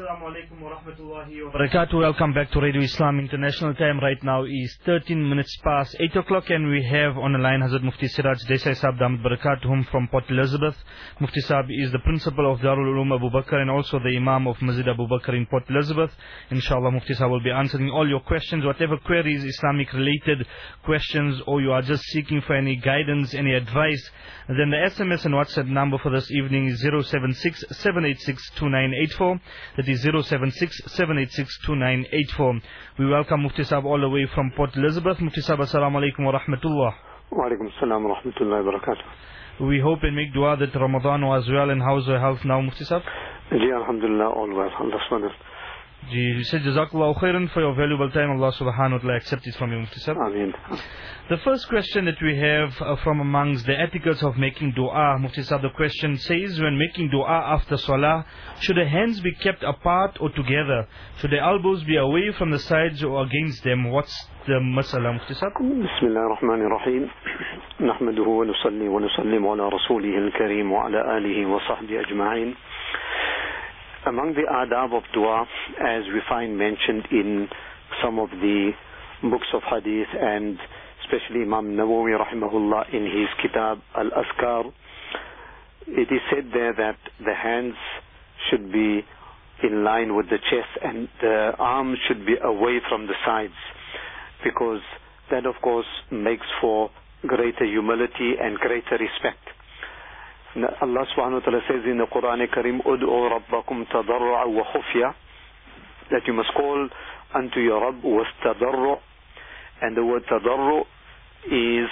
Assalamu alaikum wa rahmatullahi wa barakatuh. Welcome back to Radio Islam International. Time right now is 13 minutes past 8 o'clock, and we have on the line Hazrat Mufti Siraj Desai Sahab Damat Barakatuhum from Port Elizabeth. Mufti Sahab is the principal of Darul Uloom Abu Bakr and also the Imam of Masjid Abu Bakr in Port Elizabeth. Inshallah, Mufti Sahab will be answering all your questions, whatever queries, Islamic related questions, or you are just seeking for any guidance, any advice. Then the SMS and WhatsApp number for this evening is 076 786 2984. That is 076 786 2984. We welcome Mufti Sahab all the way from Port Elizabeth. Mufti Sahab, assalamu alaikum wa rahmatullah. Wa alaikum assalam wa rahmatullahi wa barakatuh. We hope and make dua that Ramadan was well, and how's your health now, Mufti Sahab? Ji, alhamdulillah, all well. Allah subhanahu. Ji, you said Jazakallahu khairan for your valuable time. Allah subhanahu wa ta'ala accept it from you, Mufti Sahab. Ameen. The first question that we have from amongst the etiquettes of making dua, Mufti Sahab, the question says, when making dua after salah, should the hands be kept apart or together? Should the elbows be away from the sides or against them? What's the masala, Mufti Sahab? Bismillah ar-Rahman ar-Rahim. Nahmaduhu wa nusalli wa nusallim ala rasulihi al-kareem wa ala alihi wa sahbihi ajma'in. Among the adab of dua, as we find mentioned in some of the books of hadith, and especially Imam Nawawi rahimahullah in his kitab Al-Azkar, it is said there that the hands should be in line with the chest and the arms should be away from the sides, because that of course makes for greater humility and greater respect. Allah subhanahu wa ta'ala says in the Quran Kareem, Ud'u rabbakum tadarru'a wa khufya, that you must call unto your Rabb with tadarru', and the word tadarru' is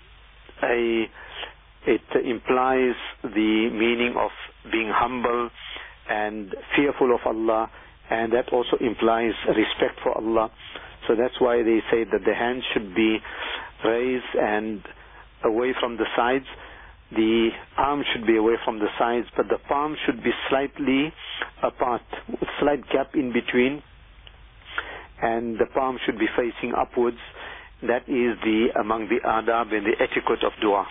it implies the meaning of being humble and fearful of Allah, and that also implies respect for Allah. So that's why they say that the hands should be raised and away from the sides. The arm should be away from the sides, but the palm should be slightly apart, with slight gap in between, and the palm should be facing upwards. That is among the adab and the etiquette of dua.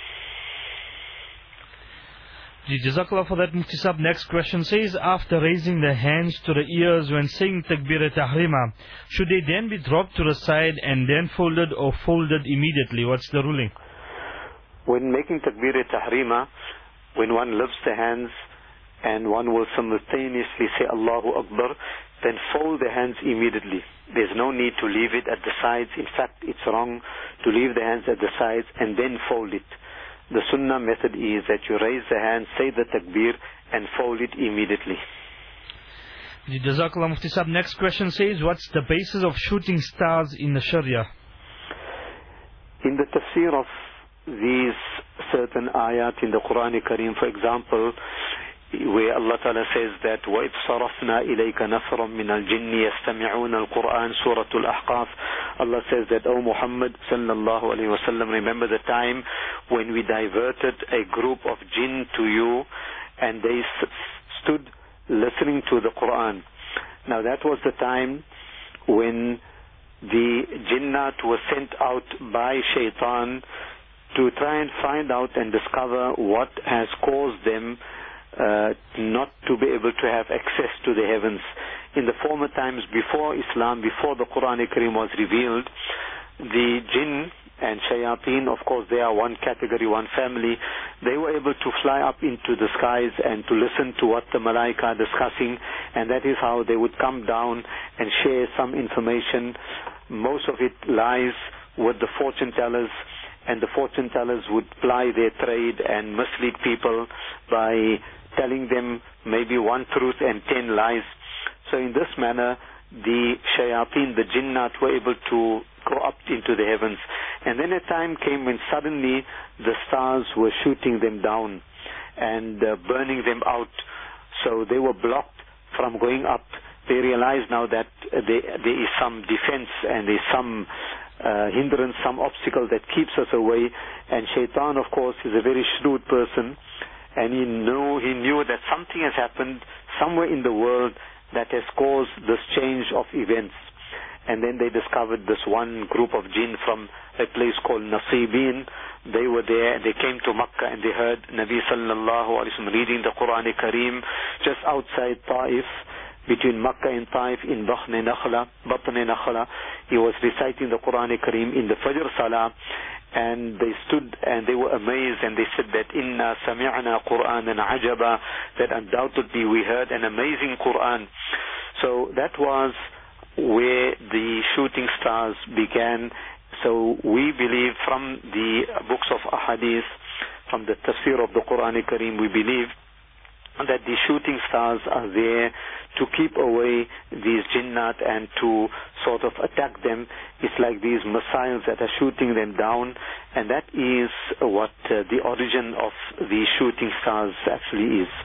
Jazakallah for that, Mufti Sahab. Next question says, after raising the hands to the ears when saying Takbir Tahrima, should they then be dropped to the side and then folded, or folded immediately? What's the ruling? When making Takbir Tahrima, when one lifts the hands and one will simultaneously say Allahu Akbar, then fold the hands immediately. There's no need to leave it at the sides. In fact, it's wrong to leave the hands at the sides and then fold it. The sunnah method is that you raise the hands, say the takbir, and fold it immediately. Jazakallah, Mufti Sahab. Next question says, what's the basis of shooting stars in the Sharia? In the tafsir of these certain ayat in the Quran Kareem, for example, where Allah Ta'ala says that وَإِذْ صَرَفْنَا إِلَيْكَ نَفْرًا مِنَ الْجِنِّ يَسْتَمِعُونَ الْقُرْآنَ Surah Al-Ahqaf, Allah says that, O Muhammad sallallahu alayhi wa sallam, remember the time when we diverted a group of jinn to you and they stood listening to the Quran. Now that was the time when the jinnat were sent out by shaitan to try and find out and discover what has caused them not to be able to have access to the heavens. In the former times, before Islam, before the Quran Kareem was revealed, the jinn and shayateen, of course they are one category, one family, they were able to fly up into the skies and to listen to what the malaika are discussing, and that is how they would come down and share some information. Most of it lies with the fortune tellers, and the fortune tellers would ply their trade and mislead people by telling them maybe one truth and 10 lies. So in this manner, the shayateen, the jinnat, were able to go up into the heavens. And then a time came when suddenly the stars were shooting them down and burning them out. So they were blocked from going up. They realized now that there is some defense and there is some hindrance, some obstacle that keeps us away. And shaitan, of course, is a very shrewd person, and he knew that something has happened somewhere in the world that has caused this change of events. And then they discovered this one group of jinn from a place called Nasibin. They were there, they came to Makkah and they heard Nabi sallallahu alayhi wa sallam reading the Quran Kareem just outside Taif. between Makkah and Taif in Batn Nakhla. He was reciting the Quran Kareem in the Fajr Salah, and they stood and they were amazed, and they said that Inna sami'na Qur'anan ajaba, that undoubtedly we heard an amazing Quran. So that was where the shooting stars began. So we believe from the books of Ahadith, from the tafsir of the Quran Kareem, we believe that the shooting stars are there to keep away these jinnat and to sort of attack them. It's like these missiles that are shooting them down, and that is what the origin of the shooting stars actually is.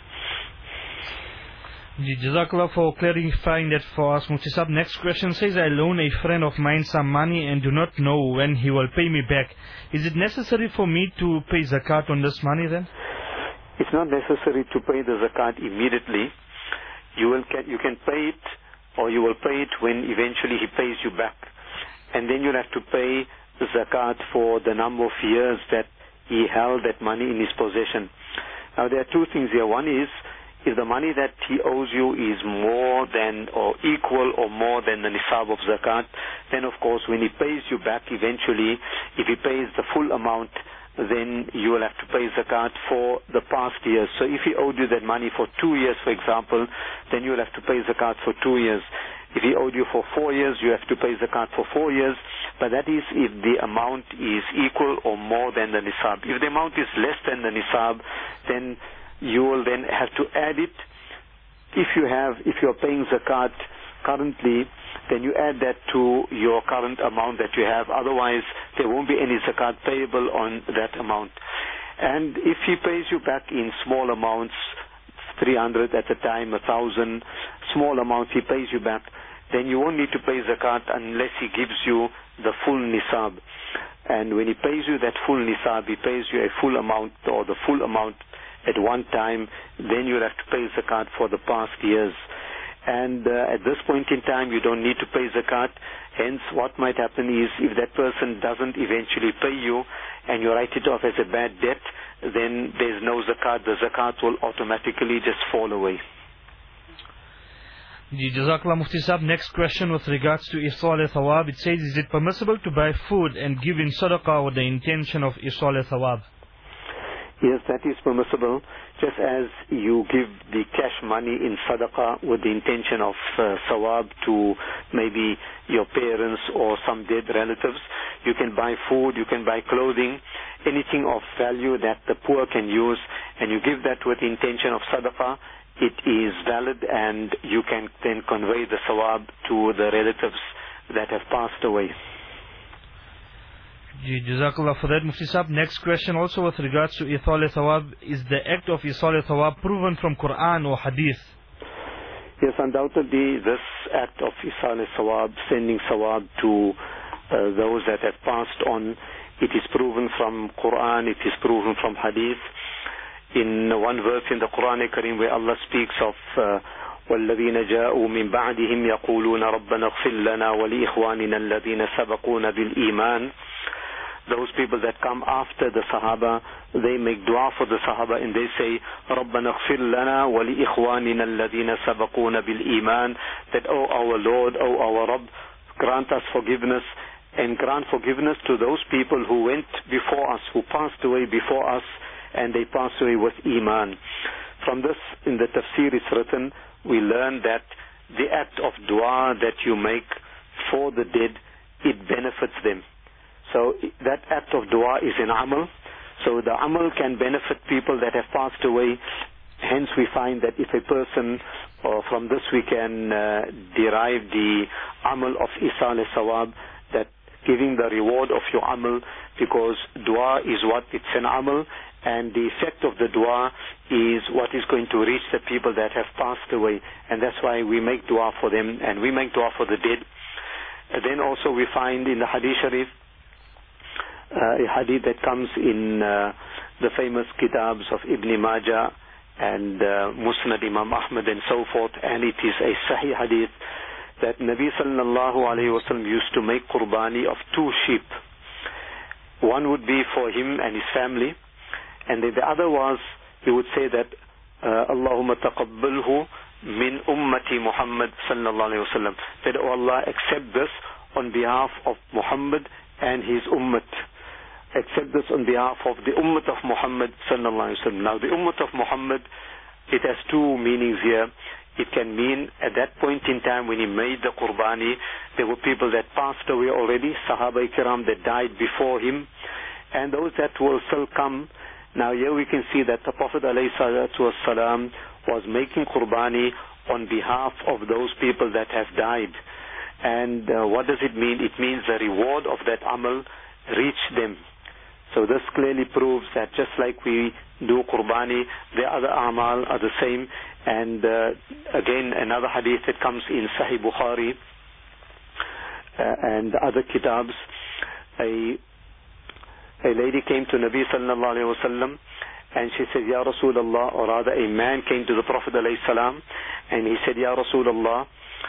Jazakallah for clarifying that for us, Mufti Sahab. Next question says, I loan a friend of mine some money and do not know when he will pay me back. Is it necessary for me to pay zakat on this money then? It's not necessary to pay the zakat immediately. You can pay it, or you will pay it when eventually he pays you back. And then you'll have to pay the zakat for the number of years that he held that money in his possession. Now there are two things here. One is, if the money that he owes you is more than or equal or more than the nisab of zakat, then of course when he pays you back eventually, if he pays the full amount, then you will have to pay zakat for the past years. So if he owed you that money for 2 years, for example, then you will have to pay zakat for 2 years. If he owed you for 4 years, you have to pay zakat for 4 years. But that is if the amount is equal or more than the nisab. If the amount is less than the nisab, then you will then have to add it. If you are paying zakat currently, then you add that to your current amount that you have. Otherwise, there won't be any zakat payable on that amount. And if he pays you back in small amounts, 300 at a time, 1,000, small amounts he pays you back, then you won't need to pay zakat unless he gives you the full nisab. And when he pays you that full nisab, he pays you a full amount or the full amount at one time, then you'll have to pay zakat for the past years. And at this point in time, you don't need to pay zakat. Hence, what might happen is, if that person doesn't eventually pay you and you write it off as a bad debt, then there's no zakat. The zakat will automatically just fall away. Jazakallah Mufti Sahab. Next question with regards to Isal al-Thawab. It says, is it permissible to buy food and give in sadaqah with the intention of Isal al-Thawab? Yes, that is permissible. Just as you give the cash money in sadaqah with the intention of thawab to maybe your parents or some dead relatives, you can buy food, you can buy clothing, anything of value that the poor can use, and you give that with the intention of sadaqah. It is valid, and you can then convey the thawab to the relatives that have passed away. Jazakallah for that, Mufti Sahab. Next question also with regards to Isal al-Thawab. Is the act of Isal al-Thawab proven from Quran or Hadith? Yes, undoubtedly this act of Isal al-Thawab, sending thawab to those that have passed on, it is proven from Quran, it is proven from Hadith. In one verse in the Quran Kareem where Allah speaks of وَالَّذِينَ جَاءُوا مِن بَعْدِهِمْ يَقُولُونَ رَبَّنَا اغْفِرْ لَنَا وَلِإِخْوَانِنَا الَّذِينَ سَبَقُونَ بِالْإِيمَانِ. Those people that come after the Sahaba, they make dua for the Sahaba and they say, رَبَّنَا اغْفِرْ لَنَا وَلِإِخْوَانِنَا الَّذِينَ سَبَقُونَ بِالْإِيمَانِ. That, O our Lord, O our Rabb, grant us forgiveness, and grant forgiveness to those people who went before us, who passed away before us, and they passed away with Iman. From this, in the tafsir it's written, we learn that the act of dua that you make for the dead, it benefits them. So that act of dua is an amal. So the amal can benefit people that have passed away. Hence we find that if a person, or from this we can derive the amal of Isal al-Thawab, that giving the reward of your amal, because dua is what, it's an amal, and the effect of the dua is what is going to reach the people that have passed away. And that's why we make dua for them, and we make dua for the dead. And then also we find in the Hadith Sharif, a hadith that comes in the famous kitabs of Ibn Majah and Musnad Imam Ahmad and so forth, and it is a Sahih hadith that Nabi sallallahu alayhi wa sallam used to make qurbani of 2 sheep. One would be for him and his family, and then the other was, he would say that Allahumma taqabbalhu min ummati Muhammad sallallahu alayhi wa sallam. That, oh Allah, accept this on behalf of Muhammad and his ummat. Accept this on behalf of the ummat of Muhammad sallallahu alayhi wa sallam. Now the ummat of Muhammad, it has two meanings here. It can mean at that point in time when he made the Qurbani, there were people that passed away already, Sahaba Kiram that died before him, and those that will still come. Now here we can see that the Prophet ﷺ was making Qurbani on behalf of those people that have died. And what does it mean? It means the reward of that amal reached them. So this clearly proves that just like we do Qurbani, the other amal are the same. And again, another hadith that comes in Sahih Bukhari and other kitabs, a lady came to Nabi sallallahu alayhi wa sallam and she said, Ya Rasulullah, or rather a man came to the Prophet alayhi salam and he said, Ya Rasulullah,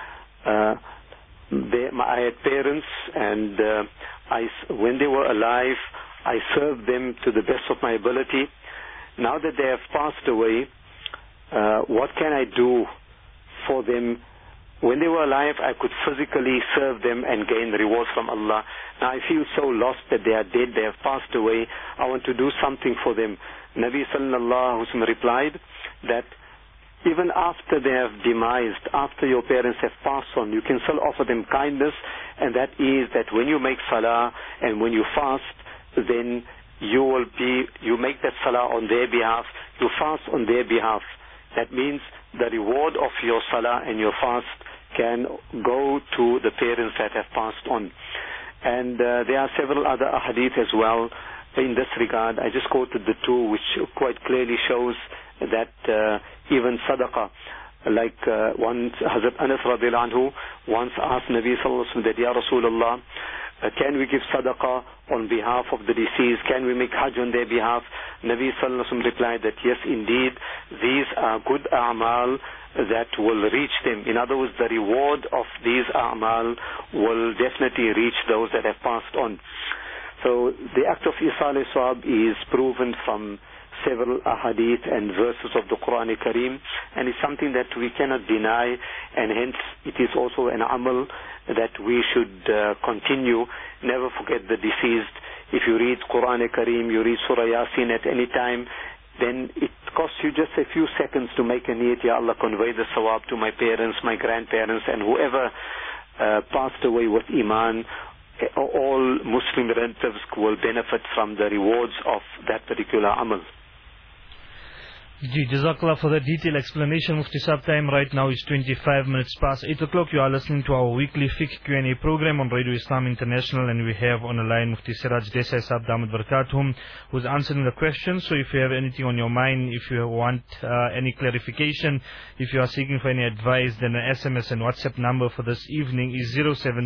I had parents and when they were alive, I served them to the best of my ability. Now that they have passed away, what can I do for them? When they were alive, I could physically serve them and gain rewards from Allah. Now I feel so lost that they are dead, they have passed away. I want to do something for them. Nabi sallallahu alaihi wasallam replied that even after they have demised, after your parents have passed on, you can still offer them kindness, and that is that when you make salah and when you fast, then you make that salah on their behalf, you fast on their behalf. That means the reward of your salah and your fast can go to the parents that have passed on. And there are several other ahadith as well in this regard. I just quoted the two which quite clearly shows that even sadaqah, like once Hazrat Anas radiallahu anhu once asked Nabi sallallahu alaihi wasallam that, Ya Rasulullah, can we give sadaqah on behalf of the deceased? Can we make hajj on their behalf? Nabi sallallahu alaihi wasallam replied that yes, indeed, these are good a'mal that will reach them. In other words, the reward of these a'mal will definitely reach those that have passed on. So the act of Isal Sawab is proven from several ahadith and verses of the Quran Kareem, and it's something that we cannot deny, and hence it is also an amal that we should continue. Never forget the deceased. If you read Quran Kareem, you read Surah Yasin at any time, then it costs you just a few seconds to make a niyat, Ya Allah, convey the sawab to my parents, my grandparents, and whoever passed away with iman. All Muslim relatives will benefit from the rewards of that particular amal. Jazakallah for the detailed explanation. Mufti Sahab, time right now is 25 minutes past 8 o'clock. You are listening to our weekly fiqh Q&A program on Radio Islam International, and we have on the line Mufti Siraj Desai Sahab Damat Barakatuhum, who's answering the questions. So if you have anything on your mind, if you want any clarification, if you are seeking for any advice, then the SMS and WhatsApp number for this evening is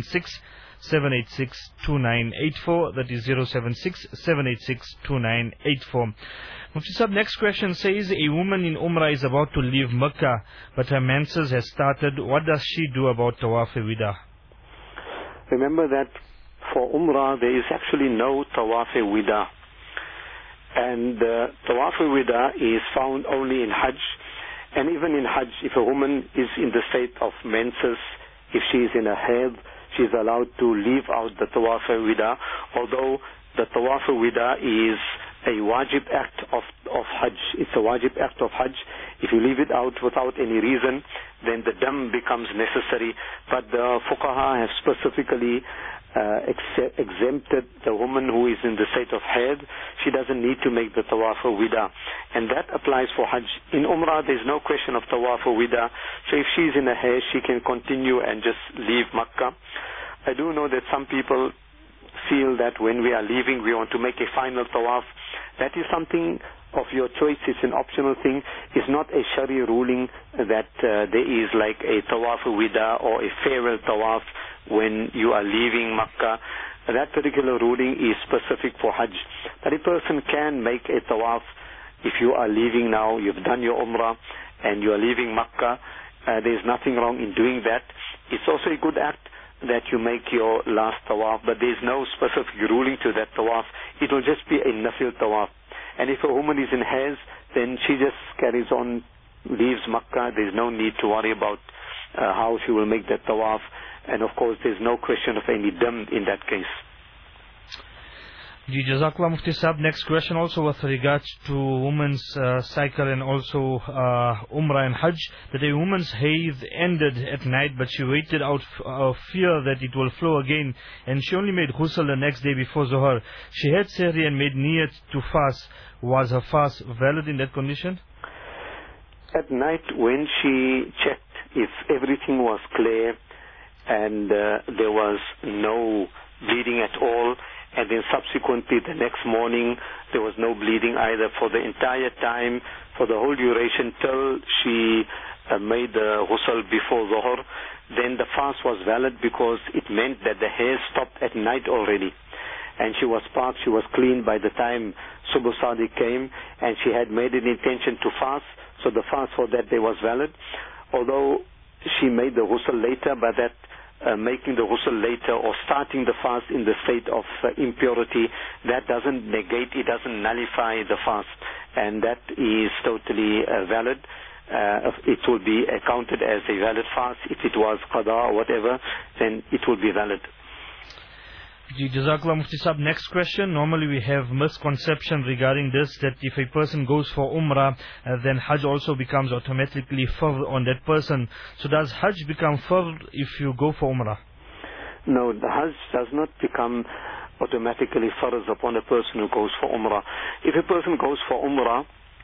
076-786-2984. That is 076-786-2984. Mufti Sahab, next question says, a woman in Umrah is about to leave Mecca, but her menses has started. What does she do about Tawaf-e-Wida? Remember that for Umrah there is actually no Tawaf-e-Wida. And Tawaf-e-Wida is found only in Hajj. And even in Hajj, if a woman is in the state of menses, if she is in a haid, she is allowed to leave out the Tawaf-e-Wida, although the Tawaf-e-Wida is a wajib act of Hajj. It's a wajib act of Hajj. If you leave it out without any reason, then the dam becomes necessary. But the fuqaha have specifically exempted the woman who is in the state of haid. She doesn't need to make the tawaf-e-wida, and that applies for Hajj. In Umrah there's no question of tawaf-e-wida, so if she's in a haid she can continue and just leave Makkah. I do know that some people feel that when we are leaving we want to make a final tawaf. That is something of your choice. It's an optional thing. It's not a Sharia ruling that there is like a tawaf-e-wida or a farewell tawaf when you are leaving Makkah. That particular ruling is specific for Hajj. But a person can make a tawaf if you are leaving now, you've done your Umrah and you are leaving Makkah. There's nothing wrong in doing that. It's also a good act that you make your last tawaf, but there's no specific ruling to that tawaf. It will just be a nafil tawaf. And if a woman is in haiz, then she just carries on leaves Makkah, there's no need to worry about how she will make that tawaf. And of course, there's no question of any dam in that case. Jazakallah Mufti Sahab. Next question also with regards to women's cycle and also Umrah and Hajj, that a woman's haid ended at night, but she waited out fear that it will flow again, and she only made ghusl the next day before Zuhr. She had sehri and made niyat to fast. Was her fast valid in that condition? At night, when she checked if everything was clear and there was no bleeding at all, and then subsequently the next morning there was no bleeding either for the entire time, for the whole duration till she made the ghusl before Zuhr, then the fast was valid, because it meant that the hair stopped at night already. And she was parked, she was clean by the time Subh Sadiq came, and she had made an intention to fast, so the fast for that day was valid. Although she made the ghusl later, but that making the ghusl later or starting the fast in the state of impurity, that doesn't negate, it doesn't nullify the fast, and that is totally valid. It will be counted as a valid fast. If it was qada or whatever, then it will be valid. Jazakallah Mufti Sahab. Next question. Normally we have misconception regarding this, that if a person goes for Umrah, then Hajj also becomes automatically fard on that person. So does Hajj become fard if you go for Umrah? No, the Hajj does not become automatically fard upon a person who goes for Umrah. If a person goes for Umrah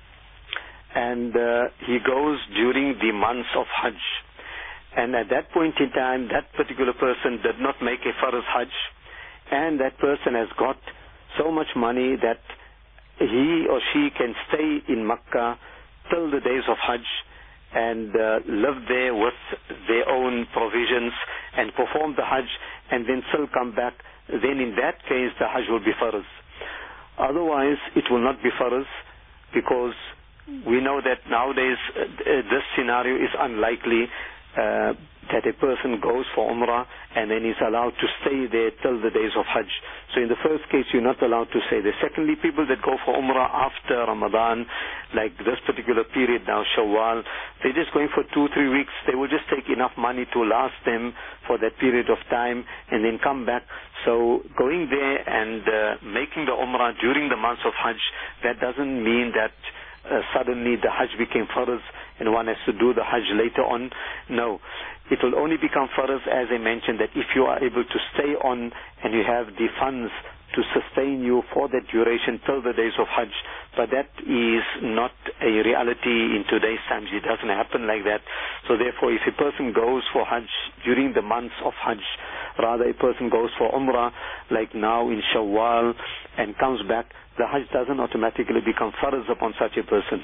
and he goes during the months of Hajj, and at that point in time that particular person did not make a fard Hajj, and that person has got so much money that he or she can stay in Makkah till the days of Hajj and live there with their own provisions and perform the Hajj and then still come back, then in that case the Hajj will be farz. Otherwise it will not be farz, because we know that nowadays this scenario is unlikely, that a person goes for Umrah and then is allowed to stay there till the days of Hajj. So in the first case, you're not allowed to stay there. Secondly, people that go for Umrah after Ramadan, like this particular period now, Shawwal, they're just going for 2-3 weeks. They will just take enough money to last them for that period of time and then come back. So going there and making the Umrah during the months of Hajj, that doesn't mean that suddenly the Hajj became farz and one has to do the Hajj later on. No, it will only become farz, as I mentioned, that if you are able to stay on and you have the funds to sustain you for that duration till the days of Hajj. But that is not a reality in today's times. It doesn't happen like that. So therefore, if a person goes for Hajj during the months of Hajj, rather a person goes for Umrah like now in Shawwal and comes back, the Hajj doesn't automatically become farz upon such a person.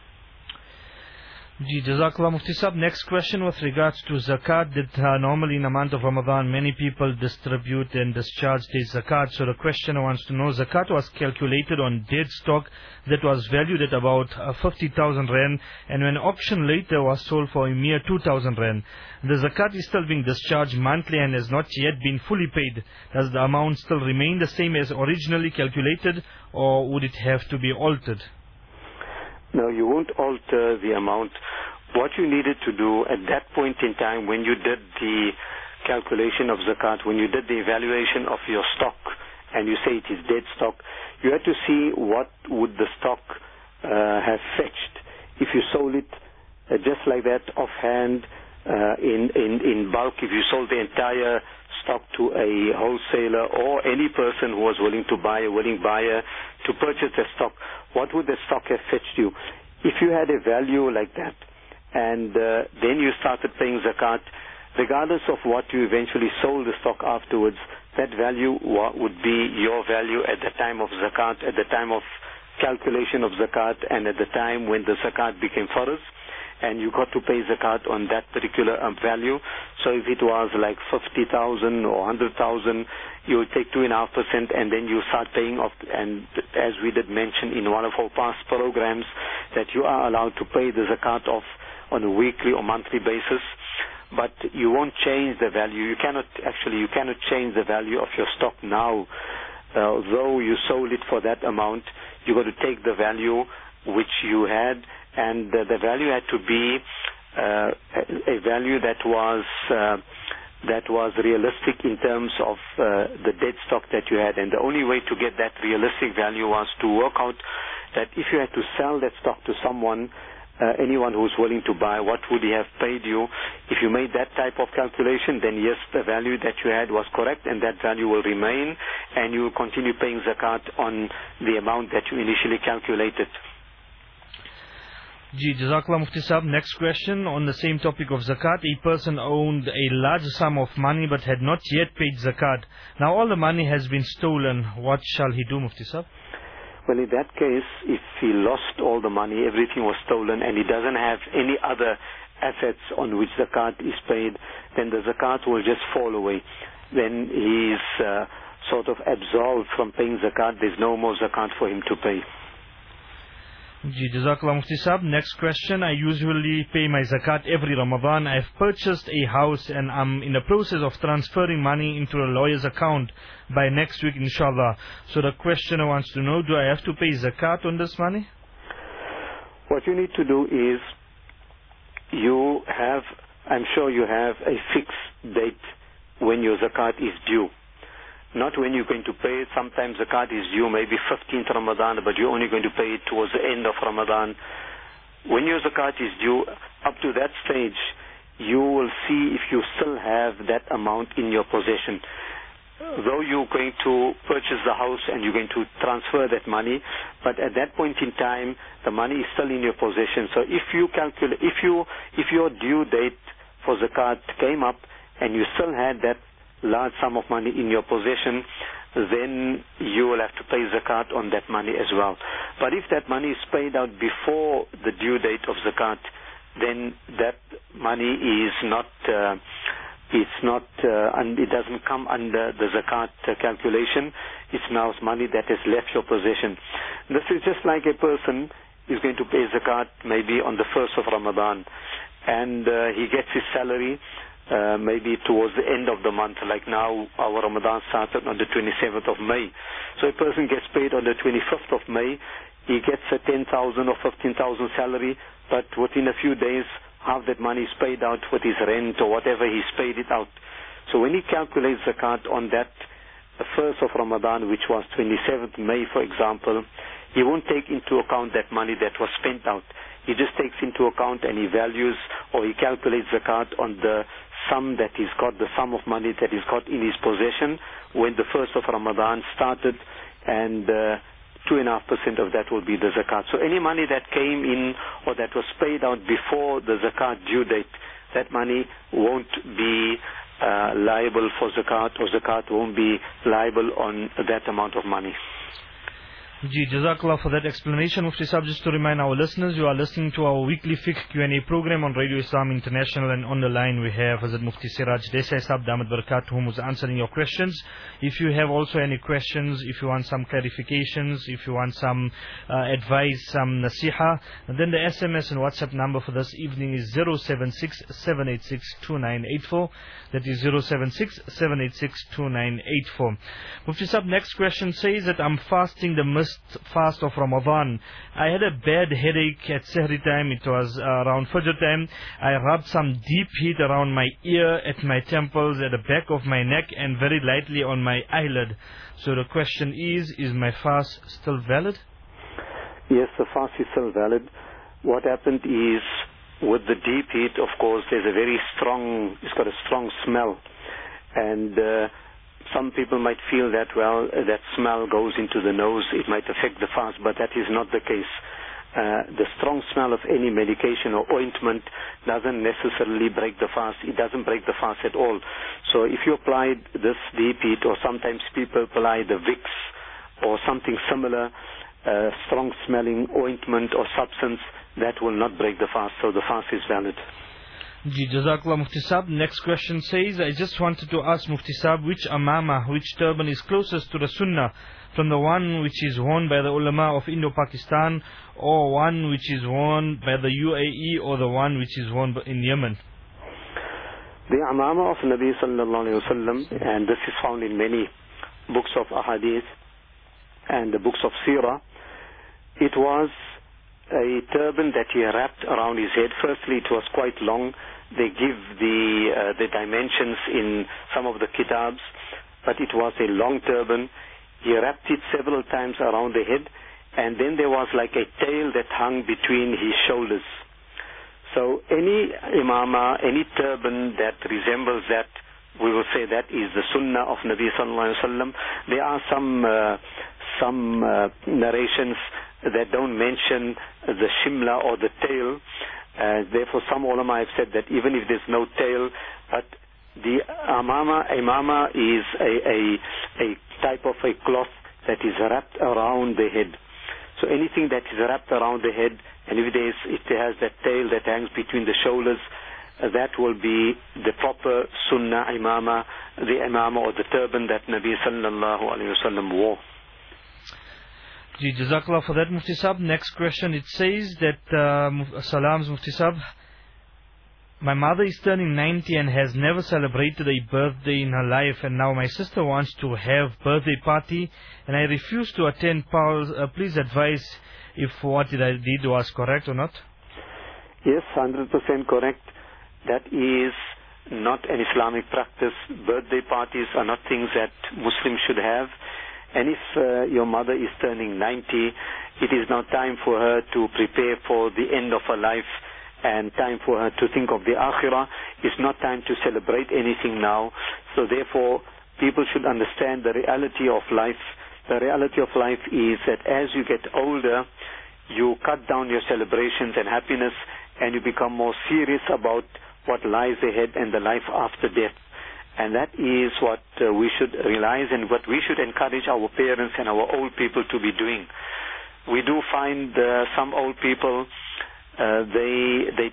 Jazakallah Mufti Sahab. Next question with regards to zakat, that normally in the month of Ramadan many people distribute and discharge their zakat. So the questioner wants to know, zakat was calculated on dead stock that was valued at about 50,000 rand, and when auction later was sold for a mere 2,000 rand. The zakat is still being discharged monthly and has not yet been fully paid. Does the amount still remain the same as originally calculated, or would it have to be altered? No, you won't alter the amount. What you needed to do at that point in time when you did the calculation of zakat, when you did the evaluation of your stock and you say it is dead stock, you had to see what would the stock have fetched. If you sold it just like that offhand, in bulk, if you sold the entire stock to a wholesaler or any person who was willing to buy, a willing buyer to purchase the stock, what would the stock have fetched you? If you had a value like that and then you started paying zakat, regardless of what you eventually sold the stock afterwards, that value would be your value at the time of zakat, at the time of calculation of zakat, and at the time when the zakat became farz, and you got to pay zakat on that particular value. So if it was like 50,000 or 100,000, you would take 2.5% and then you start paying off. And as we did mention in one of our past programs, that you are allowed to pay the zakat off on a weekly or monthly basis, but you won't change the value. You cannot change the value of your stock now. Though you sold it for that amount, you got to take the value which you had and the value had to be a value that was realistic in terms of the dead stock that you had. And the only way to get that realistic value was to work out that if you had to sell that stock to someone, anyone who's willing to buy, what would he have paid you? If you made that type of calculation, then yes, the value that you had was correct, and that value will remain, and you will continue paying zakat on the amount that you initially calculated. Ji, Jazakallah Mufti Sahab. Next question on the same topic of zakat. A person owned a large sum of money but had not yet paid zakat. Now all the money has been stolen. What shall he do, Mufti Sahab? Well, in that case, if he lost all the money, everything was stolen, and he doesn't have any other assets on which zakat is paid, then the zakat will just fall away. Then he is sort of absolved from paying zakat. There's no more zakat for him to pay. Ji, Jazakallah Mufti Sahab. Next question. I usually pay my zakat every Ramadan. I've purchased a house and I'm in the process of transferring money into a lawyer's account by next week, inshallah. So the questioner wants to know, do I have to pay zakat on this money? What you need to do is, I'm sure you have a fixed date when your zakat is due. Not when you're going to pay it. Sometimes zakat is due maybe 15th Ramadan, but you're only going to pay it towards the end of Ramadan. When your zakat is due, up to that stage, you will see if you still have that amount in your possession. Though you're going to purchase the house and you're going to transfer that money, but at that point in time, the money is still in your possession. So if you calculate, if your due date for zakat came up and you still had that large sum of money in your possession, then you will have to pay zakat on that money as well. But if that money is paid out before the due date of zakat, then that money is not, it doesn't come under the zakat calculation. It's now money that has left your possession. This is just like a person is going to pay zakat maybe on the 1st of Ramadan, and he gets his salary maybe towards the end of the month. Like now, our Ramadan started on the 27th of May. So a person gets paid on the 25th of May. He gets a 10,000 or 15,000 salary, but within a few days, half that money is paid out with his rent or whatever he's paid it out. So when he calculates zakat on that the 1st of Ramadan, which was 27th May, for example, he won't take into account that money that was spent out. He just takes into account and he values, or he calculates zakat on the sum that he's got, the sum of money that he's got in his possession when the 1st of Ramadan started, and 2.5% of that will be the zakat. So any money that came in or that was paid out before the zakat due date, that money won't be liable for zakat, or zakat won't be liable on that amount of money. Ji, Jazakallah for that explanation. Mufti Sahab, just to remind our listeners, you are listening to our weekly fiqh Q&A program on Radio Islam International, and on the line we have Hazrat Mufti Siraj Desai Sahab Damat Barakatuhum, who's answering your questions. If you have also any questions, if you want some clarifications, if you want some advice, some nasiha, then the SMS and WhatsApp number for this evening is 076-786-2984. That is 076-786-2984. Mufti Sahab, next question says that I'm fasting the missed fast of Ramadan. I had a bad headache at Sahri time. It was around Fajr time. I rubbed some deep heat around my ear, at my temples, at the back of my neck, and very lightly on my eyelid. So the question is my fast still valid? Yes, the fast is still valid. What happened is, with the deep heat, of course, it's got a strong smell. And some people might feel that, well, that smell goes into the nose, it might affect the fast, but that is not the case. The strong smell of any medication or ointment doesn't necessarily break the fast. It doesn't break the fast at all. So if you apply this deep heat, or sometimes people apply the Vicks or something similar, strong smelling ointment or substance, that will not break the fast. So the fast is valid. Ji, Jazakallah Mufti Sahab. Next question says, I just wanted to ask Mufti Sahab, which amama, which turban is closest to the sunnah, from the one which is worn by the ulama of Indo-Pakistan, or one which is worn by the UAE, or the one which is worn in Yemen? The amama of Nabi sallallahu alayhi wa sallam, and this is found in many books of ahadith and the books of seerah, it was a turban that he wrapped around his head. Firstly, it was quite long. They give the dimensions in some of the kitabs, but it was a long turban. He wrapped it several times around the head, and then there was like a tail that hung between his shoulders. So any imama, any turban that resembles that, we will say that is the sunnah of Nabi sallallahu alaihi wasallam. There are some narrations that don't mention the shimla or the tail. Therefore, some ulama have said that even if there's no tail, but the imama is a type of a cloth that is wrapped around the head. So anything that is wrapped around the head, and if it has that tail that hangs between the shoulders, that will be the proper sunnah imama, the imama or the turban that Nabi sallallahu alayhi wa sallam wore. Jazakallah for that, Mufti Sahib. Next question, it says that, Salams Mufti Sahib, my mother is turning 90 and has never celebrated a birthday in her life, and now my sister wants to have birthday party and I refuse to attend. Please advise if what I did was correct or not. Yes, 100% correct. That is not an Islamic practice. Birthday parties are not things that Muslims should have. And if your mother is turning 90, it is now time for her to prepare for the end of her life and time for her to think of the akhirah. It's not time to celebrate anything now. So therefore, people should understand the reality of life. The reality of life is that as you get older, you cut down your celebrations and happiness, and you become more serious about what lies ahead and the life after death. And that is what we should realize and what we should encourage our parents and our old people to be doing. We do find some old people, they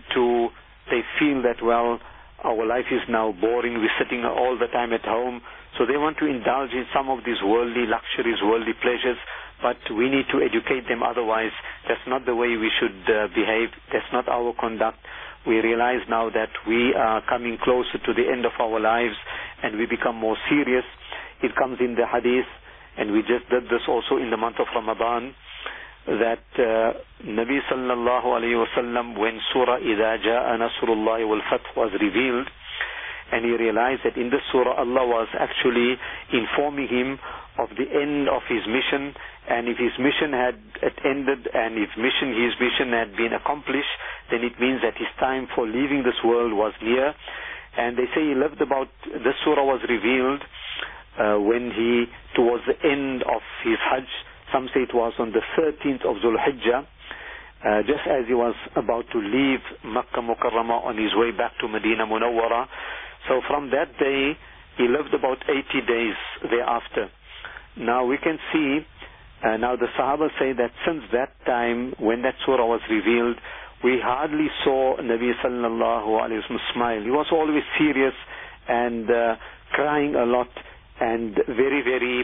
feel that, well, our life is now boring, we're sitting all the time at home, so they want to indulge in some of these worldly luxuries, worldly pleasures, but we need to educate them. Otherwise, that's not the way we should behave. That's not our conduct. We realize now that we are coming closer to the end of our lives and we become more serious. It comes in the hadith, and we just did this also in the month of Ramadan, that Nabi sallallahu alayhi wa sallam, when Surah إِذَا جَاءَ نَصْرُ اللَّهِ وَالْفَتْحُ was revealed, and he realized that in this surah Allah was actually informing him of the end of his mission, and if his mission had ended and his mission had been accomplished, then it means that his time for leaving this world was near. And they say he lived about, this surah was revealed when he, towards the end of his Hajj, some say it was on the 13th of Dhul Hijjah, just as he was about to leave Makkah Mukarramah on his way back to Medina Munawwara. So from that day, he lived about 80 days thereafter. Now we can see, now the Sahaba say that since that time, when that surah was revealed, we hardly saw Nabi sallallahu alayhi wa sallam smile. He was always serious and crying a lot, and very, very,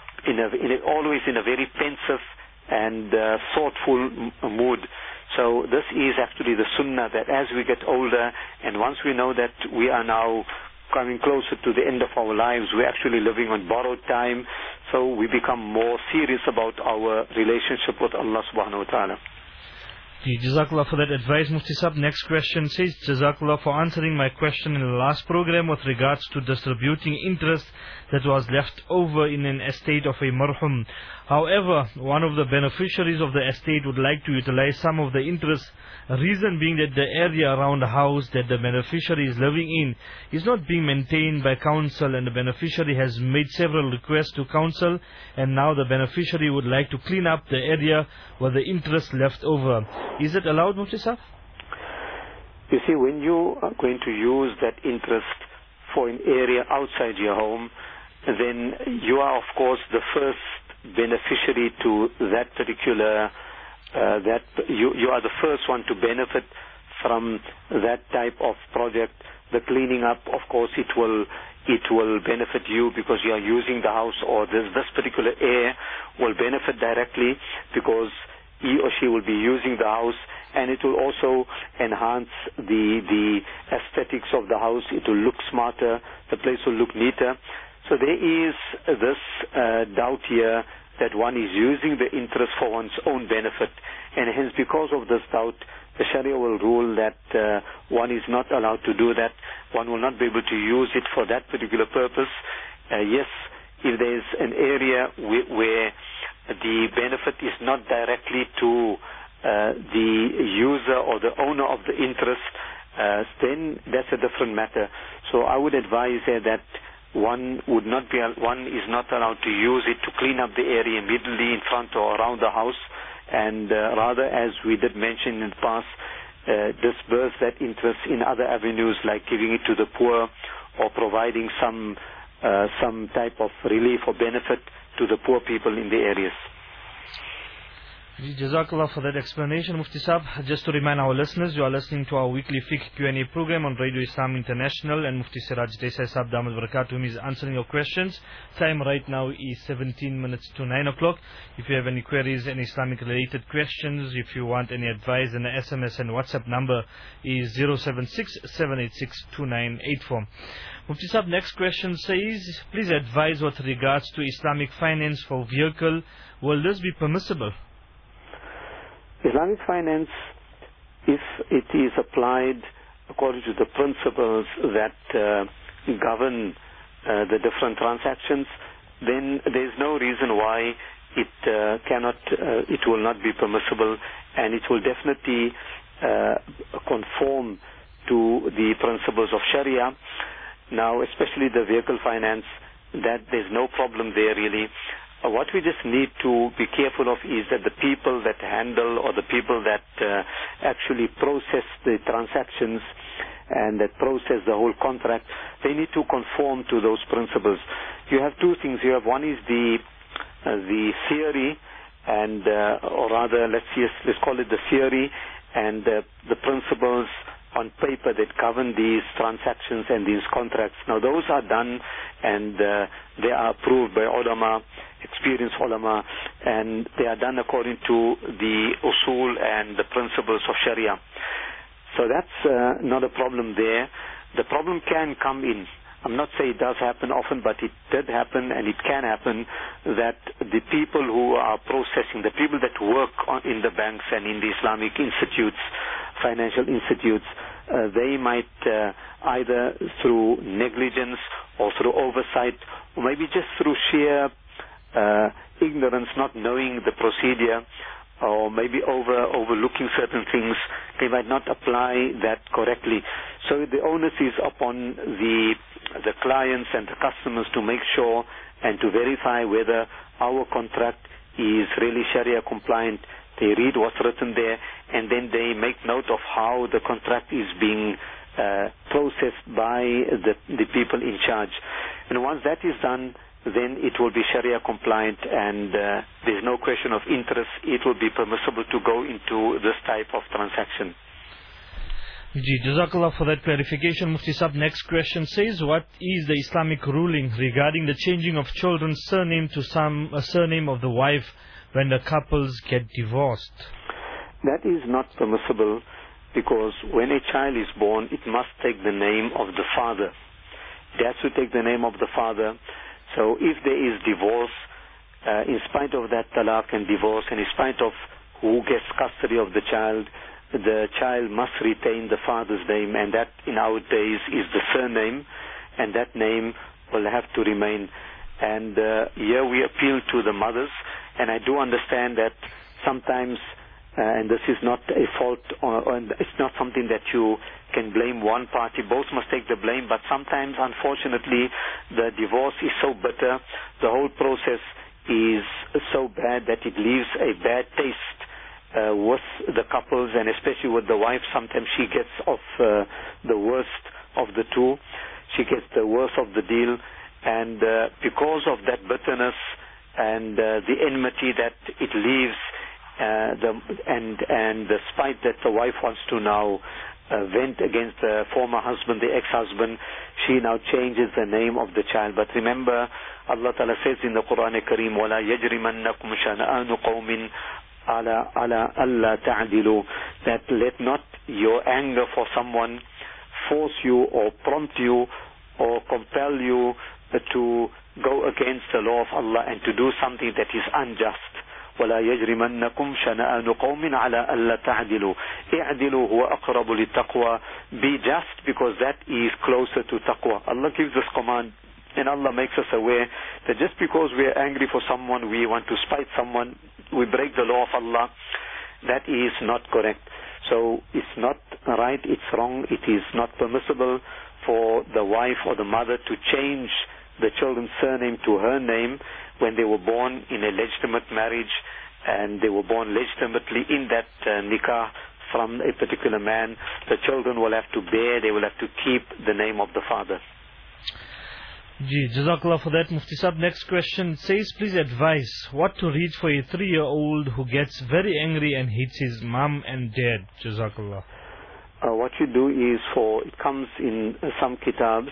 always in a very pensive and thoughtful mood. So this is actually the sunnah, that as we get older, and once we know that we are now coming closer to the end of our lives, we're actually living on borrowed time, so we become more serious about our relationship with Allah subhanahu wa ta'ala. Jazakallah for that advice, Mufti Sahib. Next question says, Jazakallah for answering my question in the last program with regards to distributing interest that was left over in an estate of a marhum. However, one of the beneficiaries of the estate would like to utilize some of the interest, reason being that the area around the house that the beneficiary is living in is not being maintained by council, and the beneficiary has made several requests to council, and now the beneficiary would like to clean up the area with the interest left over. Is it allowed, Mufti Sahib? You see, when you are going to use that interest for an area outside your home, then you are, of course, the first beneficiary to that particular, you are the first one to benefit from that type of project. The cleaning up, of course, it will benefit you because you are using the house, or this particular heir will benefit directly because he or she will be using the house, and it will also enhance the aesthetics of the house. It will look smarter, the place will look neater. So there is this doubt here that one is using the interest for one's own benefit. And hence, because of this doubt, the Sharia will rule that one is not allowed to do that. One will not be able to use it for that particular purpose. Yes, if there is an area where the benefit is not directly to the user or the owner of the interest, then that's a different matter. So I would advise that one is not allowed to use it to clean up the area immediately in front or around the house, and rather, as we did mention in the past, disperse that interest in other avenues, like giving it to the poor or providing some type of relief or benefit to the poor people in the areas. Jazakallah for that explanation, Mufti Saab. Just to remind our listeners, you are listening to our weekly fiqh Q&A program on Radio Islam International, and Mufti Siraj Desai Saab Damat Barakatuhum is answering your questions. Time right now is 17 minutes to 9 o'clock. If you have any queries and Islamic related questions, if you want any advice, then the SMS and WhatsApp number is 076-786-2984. Mufti Saab, next question says, please advise with regards to Islamic finance for vehicle. Will this be permissible? Islamic finance, if it is applied according to the principles that govern the different transactions, then there is no reason why it will not be permissible, and it will definitely conform to the principles of Sharia. Now, especially the vehicle finance, that there's no problem there really. What we just need to be careful of is that the people that handle or the people that actually process the transactions and that process the whole contract, they need to conform to those principles. You have two things. You have one is the theory, and or rather, let's call it the theory and the principles on paper that govern these transactions and these contracts. Now, those are done and they are approved by ulama, experienced ulama, and they are done according to the usul and the principles of Sharia. So that's not a problem there. The problem can come in. I'm not saying it does happen often, but it did happen and it can happen that the people who are processing, the people that work in the banks and in the Islamic institutes, financial institutes, they might either through negligence or through oversight or maybe just through sheer ignorance, not knowing the procedure, or maybe overlooking certain things, they might not apply that correctly. So the onus is upon the clients and the customers to make sure and to verify whether our contract is really Sharia compliant. They read what's written there, and then they make note of how the contract is being processed by the people in charge. And once that is done, then it will be Sharia compliant, and there's no question of interest. It will be permissible to go into this type of transaction. Jazakallah for that clarification, Mufti Saab. Next question says, what is the Islamic ruling regarding the changing of children's surname to a surname of the wife when the couples get divorced? That is not permissible, because when a child is born, it must take the name of the father. It has to take the name of the father. So if there is divorce, in spite of that talaq and divorce, and in spite of who gets custody of the child must retain the father's name, and that in our days is the surname, and that name will have to remain. And here we appeal to the mothers, and I do understand that sometimes, and this is not a fault, or it's not something that you can blame one party, both must take the blame, but sometimes, unfortunately, the divorce is so bitter, the whole process is so bad that it leaves a bad taste with the couples, and especially with the wife. Sometimes she gets the worst of the two. She gets the worst of the deal, and because of that bitterness and the enmity that it leaves, and the spite that the wife wants to now vent against the former husband, the ex-husband, she now changes the name of the child. But remember, Allah Ta'ala says in the Quran Kareem, وَلَا يَجْرِمَنَّكُمْ شَنَآنُ قَوْمٍ عَلَىٰ أَلَّا تَعْدِلُوا, that let not your anger for someone force you or prompt you or compel you to go against the the law of Allah and to do something that is unjust. وَلَا يَجْرِمَنَّكُمْ شَنَآنُ قَوْمٍ عَلَىٰ أَلَّا تَعْدِلُوا اِعْدِلُوا هُوَ أَقْرَبُ لِلتَّقْوَى. Be just, because that is closer to taqwa. Allah gives this command, and Allah makes us aware that just because we are angry for someone, we want to spite someone, we break the law of Allah. That is not correct. So it's not right, it's wrong, it is not permissible for the wife or the mother to change the children's surname to her name when they were born in a legitimate marriage and they were born legitimately in that nikah from a particular man. The children will have to bear, they will have to keep the name of the father. Ji, Jazakallah for that, Mufti Sahib. Next question says, please advise what to read for a 3-year-old who gets very angry and hates his mom and dad. Jazakallah. What you do is, it comes in some kitabs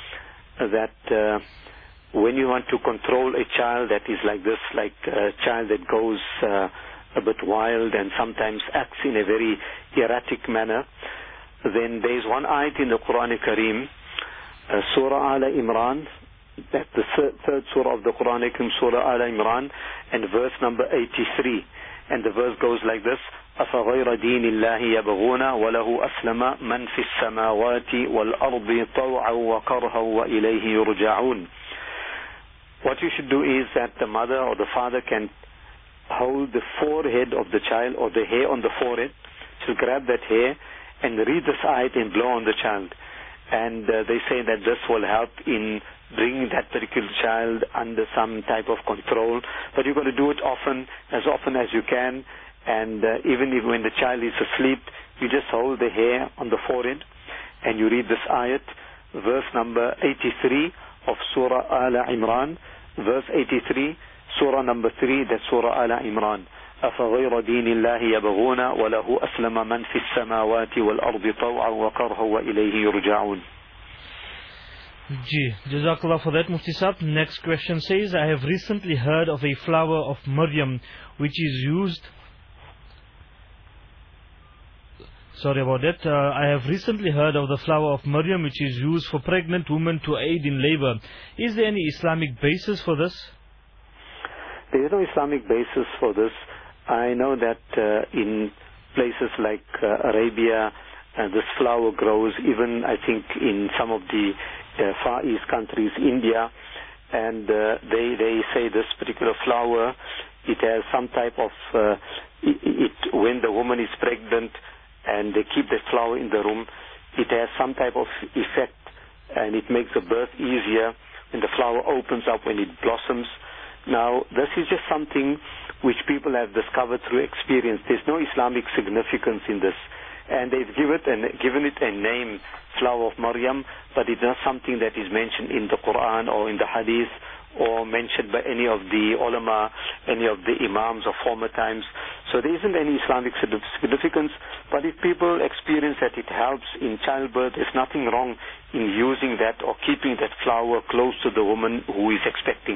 that when you want to control a child that is like this, like a child that goes a bit wild and sometimes acts in a very erratic manner, then there is one ayat in the Quran Kareem, Surah Al Imran, that's the third surah of the Quran Kareem, Surah Al Imran, and verse number 83. And the verse goes like this: أَفَغَيْرَ دِينِ اللَّهِ يَبْغُونَ وَلَهُ أَسْلَمَ مَنْ فِي السَّمَاوَاتِ وَالْأَرْضِ طَوْعًا وَكَرْهًا وَإِلَيْهِ يُرْجَعُونَ. What you should do is that the mother or the father can hold the forehead of the child or the hair on the forehead, to grab that hair and read this ayat and blow on the child. And they say that this will help in bringing that particular child under some type of control. But you've got to do it often as you can. And even if when the child is asleep, you just hold the hair on the forehead and you read this ayat, verse number 83 of Surah Al Imran, verse 83, Surah number 3, that's Surah Al Imran. أَفَغَيْرَ دِينِ اللَّهِ يَبْغُونَ وَلَهُ أَسْلَمَ مَنْ فِي السَّمَاوَاتِ وَالْأَرْضِ طَوْعًا وَكَرْهًا وَإِلَيْهِ يُرْجَعُونَ. Ji, Jazakallah for that, Mufti Sahib. Next question says, I have recently heard of a flower of Maryam which is used... Sorry about that. I have recently heard of the flower of Maryam which is used for pregnant women to aid in labor. Is there any Islamic basis for this? There is no Islamic basis for this. I know that in places like Arabia, this flower grows, even I think in some of the Far East countries, India, and they say this particular flower, it has some type of, when the woman is pregnant and they keep the flower in the room, it has some type of effect and it makes the birth easier when the flower opens up, when it blossoms. Now, this is just something which people have discovered through experience. There's no Islamic significance in this. And they've given it a name, flower of Maryam, but it's not something that is mentioned in the Quran or in the Hadith or mentioned by any of the ulama, any of the imams of former times. So there isn't any Islamic significance, but if people experience that it helps in childbirth, there's nothing wrong in using that or keeping that flower close to the woman who is expecting.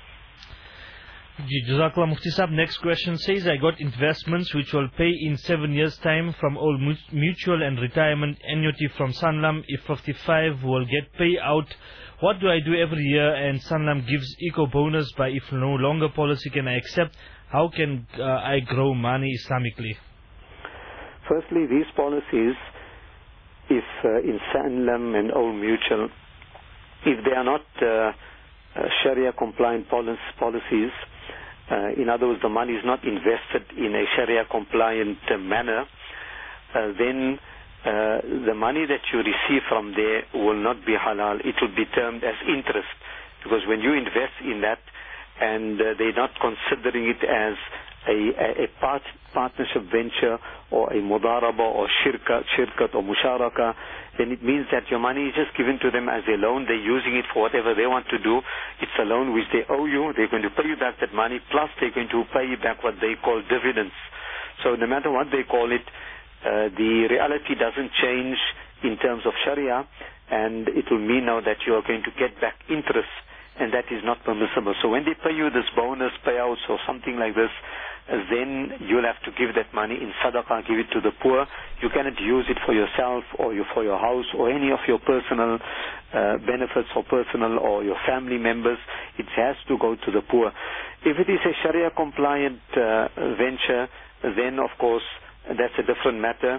Jazakallah, Mufti Sahib. Next question says, I got investments which will pay in 7 years' time from Old Mutual and retirement annuity from Sanlam. If 55 will get payout, what do I do every year? And Sanlam gives eco bonus, but if no longer policy can I accept, how can I grow money Islamically? Firstly, these policies, if in Sanlam and Old Mutual, if they are not Sharia compliant policies, in other words, the money is not invested in a Sharia compliant manner, then the money that you receive from there will not be halal. It will be termed as interest, because when you invest in that and they're not considering it as a partnership venture or a mudaraba or shirkat or musharaka, then it means that your money is just given to them as a loan. They're using it for whatever they want to do. It's a loan which they owe you. They're going to pay you back that money, plus they're going to pay you back what they call dividends. So no matter what they call it, the reality doesn't change in terms of Sharia, and it will mean now that you are going to get back interest, and that is not permissible. So when they pay you this bonus payouts or something like this, then you'll have to give that money in sadaqah, give it to the poor. You cannot use it for yourself or for your house or any of your personal benefits or personal or your family members. It has to go to the poor. If it is a Sharia compliant venture, then of course that's a different matter.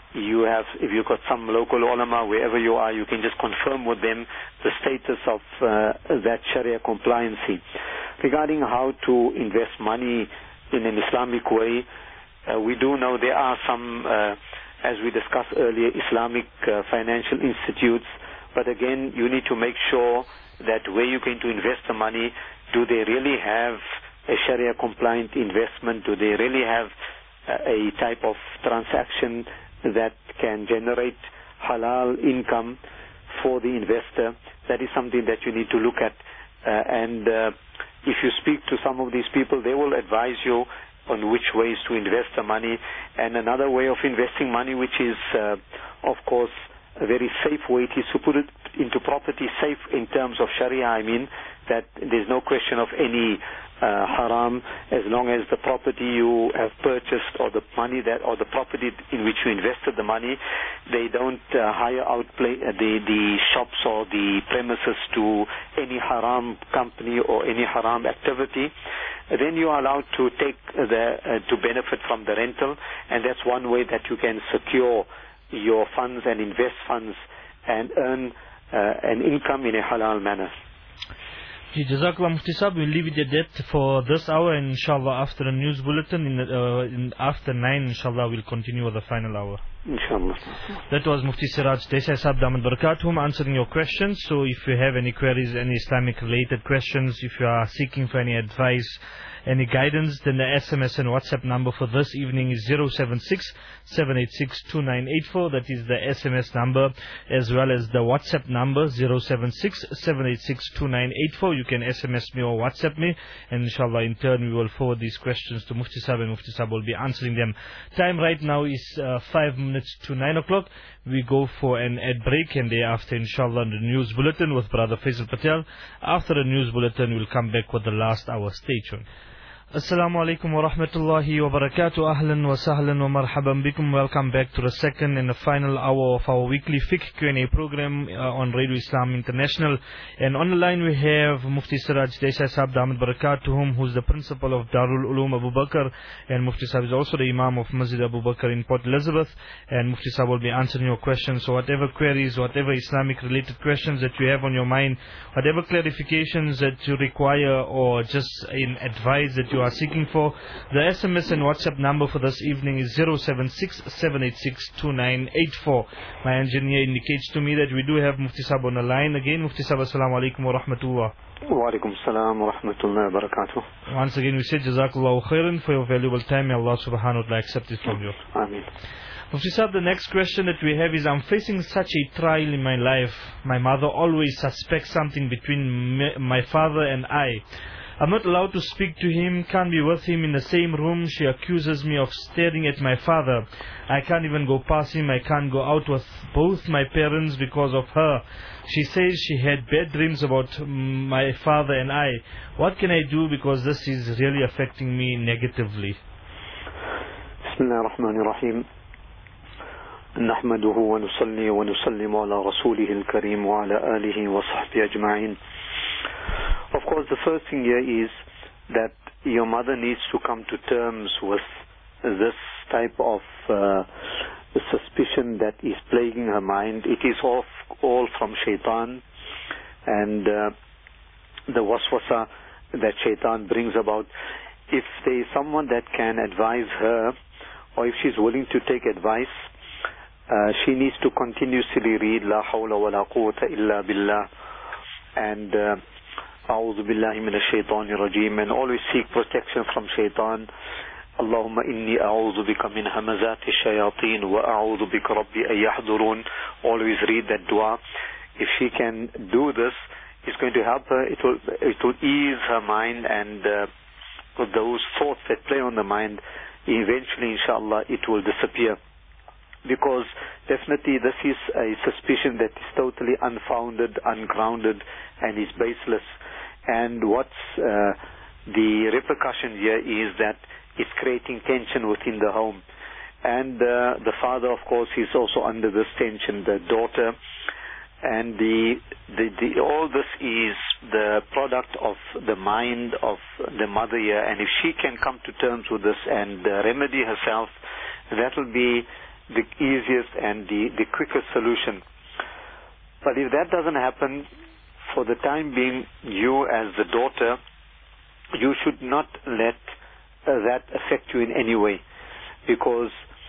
If you've got some local ulama, wherever you are, you can just confirm with them the status of that Sharia compliancy. Regarding how to invest money in an Islamic way, we do know there are some, as we discussed earlier, Islamic financial institutes, but again, you need to make sure that where you're going to invest the money, do they really have a Sharia compliant investment? Do they really have a type of transaction that can generate halal income for the investor? That is something that you need to look at. And if you speak to some of these people, they will advise you on which ways to invest the money. And another way of investing money, which is, of course, a very safe way, is to put it into property, safe in terms of Sharia. I mean that there's no question of any haram, as long as the property you have purchased or the money or the property in which you invested the money, they don't hire out the shops or the premises to any haram company or any haram activity. Then you are allowed to take to benefit from the rental, and that's one way that you can secure your funds and invest funds and earn an income in a halal manner. Jazakallah Mufti Sahib, we'll leave it at that for this hour, and inshallah after the news bulletin after 9, inshallah we'll continue with the final hour. Inshallah. That was Mufti Siraj Desai Sahib Damat Barakatuhum answering your questions. So if you have any queries, any Islamic related questions, if you are seeking for any advice, any guidance, then the SMS and WhatsApp number for this evening is 076-786-2984. That is the SMS number, as well as the WhatsApp number 076-786-2984. You can SMS me or WhatsApp me, and inshallah in turn we will forward these questions to Mufti Sahib, and Mufti Sahib will be answering them. Time right now is 5 minutes to 9 o'clock. We go for an ad break, and thereafter inshallah the news bulletin with Brother Faisal Patel. After the news bulletin we'll come back with the last hour. Stay tuned. Assalamu alaikum wa rahmatullahi wa barakatuh. Ahlan wa sahlan wa marhaban bikum. Welcome back to the second and the final hour of our weekly fiqh Q&A program on Radio Islam International. And on the line we have Mufti Siraj Desai Sahib Damat Barakatuhum, who's the principal of Darul Uloom Abu Bakr, and Mufti Sahib is also the Imam of Masjid Abu Bakr in Port Elizabeth. And Mufti Sahib will be answering your questions. So whatever queries, whatever Islamic related questions that you have on your mind, whatever clarifications that you require, or just an advice that you are seeking for, the SMS and WhatsApp number for this evening is 076-786-2984. My engineer indicates to me that we do have Mufti Sahib on the line. Again, Mufti Sahib, assalamu alaikum wa rahmatullah. Wa alaikum salam wa rahmatullahi wa barakatuh. Once again we say Jazakallahu khairan for your valuable time. May Allah subhanahu wa ta'ala accept it from you. Ameen. Mufti Sahib, the next question that we have is, I'm facing such a trial in my life. My mother always suspects something between my father and I. I'm not allowed to speak to him, can't be with him in the same room. She accuses me of staring at my father. I can't even go past him. I can't go out with both my parents because of her. She says she had bad dreams about my father and I. What can I do, because this is really affecting me negatively? Bismillah ar-Rahman ar-Rahim. نحمده ونصلي ونسلم على رسوله الكريم وعلى آله وصحبه أجمعين. Of course, the first thing here is that your mother needs to come to terms with this type of suspicion that is plaguing her mind. It is all from shaitan, and the waswasa that shaitan brings about. If there is someone that can advise her, or if she's willing to take advice, she needs to continuously read La hawla wa la quwwata illa billah, and A'udhu billahi minash shaitanir rajeem, and always seek protection from shaitan. Allahumma inni a'udhu bika min hamazati shayateen wa a'udhu bika rabbi an yahdurun. Always read that dua. If she can do this, it's going to help her. It will ease her mind, and those thoughts that play on the mind, eventually inshallah it will disappear. Because definitely this is a suspicion that is totally unfounded, ungrounded, and is baseless. And what's the repercussion here is that it's creating tension within the home. And the father, of course, is also under this tension, the daughter. And all this is the product of the mind of the mother here. And if she can come to terms with this and remedy herself, that will be the easiest and the quickest solution. But if that doesn't happen, for the time being, you as the daughter, you should not let that affect you in any way. Because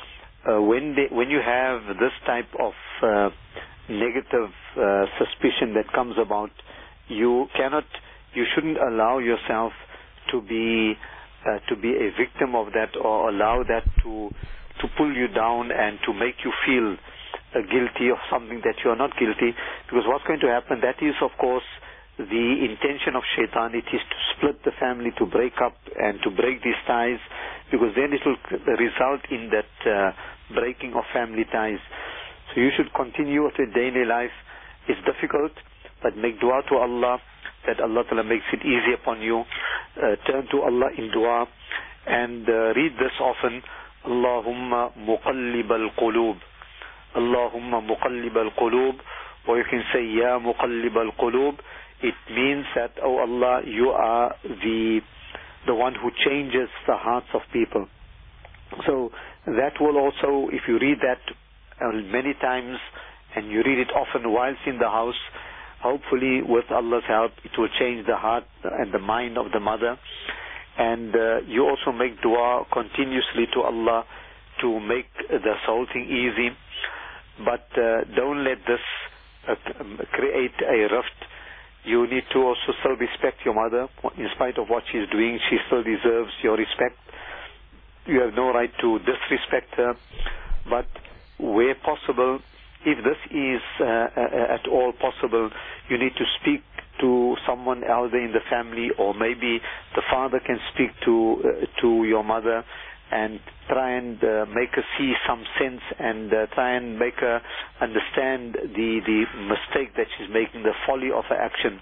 when you have this type of negative suspicion that comes about, you shouldn't allow yourself to be a victim of that, or allow that to pull you down and to make you feel guilty of something that you are not guilty. Because what's going to happen, that is of course the intention of shaitan. It is to split the family, to break up and to break these ties, because then it will result in that breaking of family ties. So you should continue with your daily life. It's difficult, but make dua to Allah that Allah Ta'ala makes it easy upon you. Turn to Allah in dua and read this often. Allahumma muqallib al-qulub. Allahumma muqallib al-qulub. Or you can say, Ya muqallib al-qulub. It means that, oh Allah, you are the one who changes the hearts of people. So that will also, if you read that many times and you read it often whilst in the house, hopefully with Allah's help it will change the heart and the mind of the mother. And you also make dua continuously to Allah to make this whole thing easy. But don't let this create a rift. You need to also still respect your mother. In spite of what she's doing, she still deserves your respect. You have no right to disrespect her. But where possible, if this is at all possible, you need to speak to someone elder in the family, or maybe the father can speak to your mother and try and make her see some sense, and try and make her understand the mistake that she's making, the folly of her action.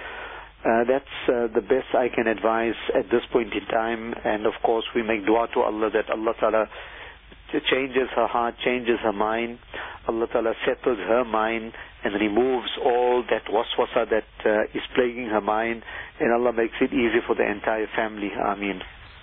That's the best I can advise at this point in time. And of course we make dua to Allah that Allah Ta'ala changes her heart, changes her mind. Allah Ta'ala settles her mind and removes all that waswasa that is plaguing her mind, and Allah makes it easy for the entire family. Ameen.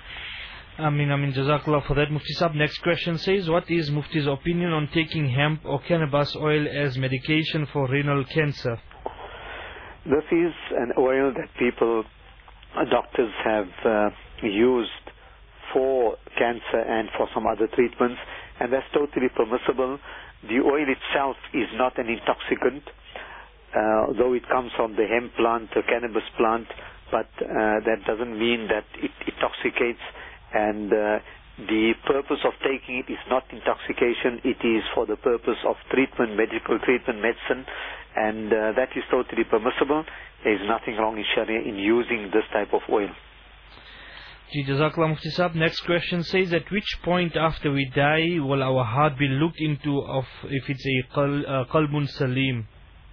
Ameen. Jazakallah for that, Mufti Sahib. Next question says, what is Mufti's opinion on taking hemp or cannabis oil as medication for renal cancer? This is an oil that people, doctors have used for cancer and for some other treatments, and that's totally permissible. The oil itself is not an intoxicant, though it comes from the hemp plant, the cannabis plant, but that doesn't mean that it intoxicates. And the purpose of taking it is not intoxication, it is for the purpose of treatment, medical treatment, medicine, and that is totally permissible. There is nothing wrong in Sharia in using this type of oil. Jazakallah Mufti Sahib. Next question says, at which point after we die will our heart be looked into of if it's a qalbun salim?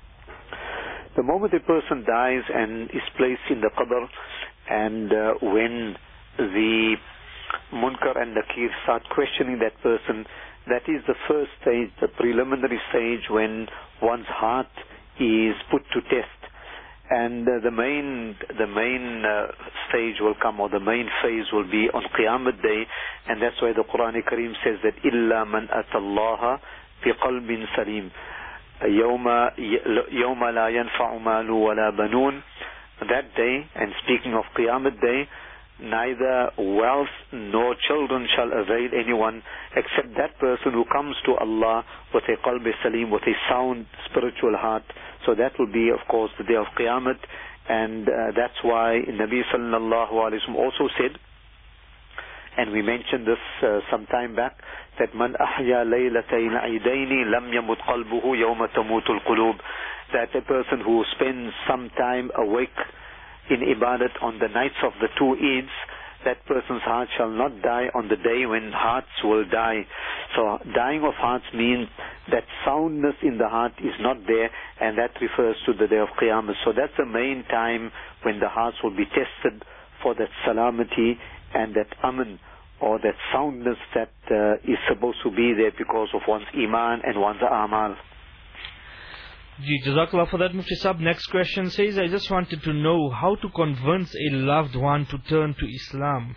The moment a person dies and is placed in the qabr, and when the Munkar and Nakir start questioning that person, that is the first stage, the preliminary stage, when one's heart is put to test. And the main stage will come, or the main phase will be on Qiyamah Day, and that's why the Quran Kareem says that إِلَّا مَنْ أَتَى اللَّهَ بِقَلْبٍ سَلِيمٍ يَوْمَ لَا يَنْفَعُ مَالُ وَلَا بَنُونَ. That day, and speaking of Qiyamah Day, neither wealth nor children shall avail anyone except that person who comes to Allah with a qalb salim, with a sound spiritual heart. So that will be, of course, the day of Qiyamah. And that's why Nabi sallallahu alayhi wa sallam also said, and we mentioned this some time back, that man ahya laylatayn aidaini lam yamut qalbuhu yawma tamutul qulub, that a person who spends some time awake in ibadat on the nights of the two Eids, that person's heart shall not die on the day when hearts will die. So dying of hearts means that soundness in the heart is not there, and that refers to the day of Qiyamah. So that's the main time when the hearts will be tested for that salamity and that aman or that soundness that is supposed to be there because of one's iman and one's amal. Jazakallah for that, Mufti Sahib. Next question says, I just wanted to know how to convince a loved one to turn to Islam.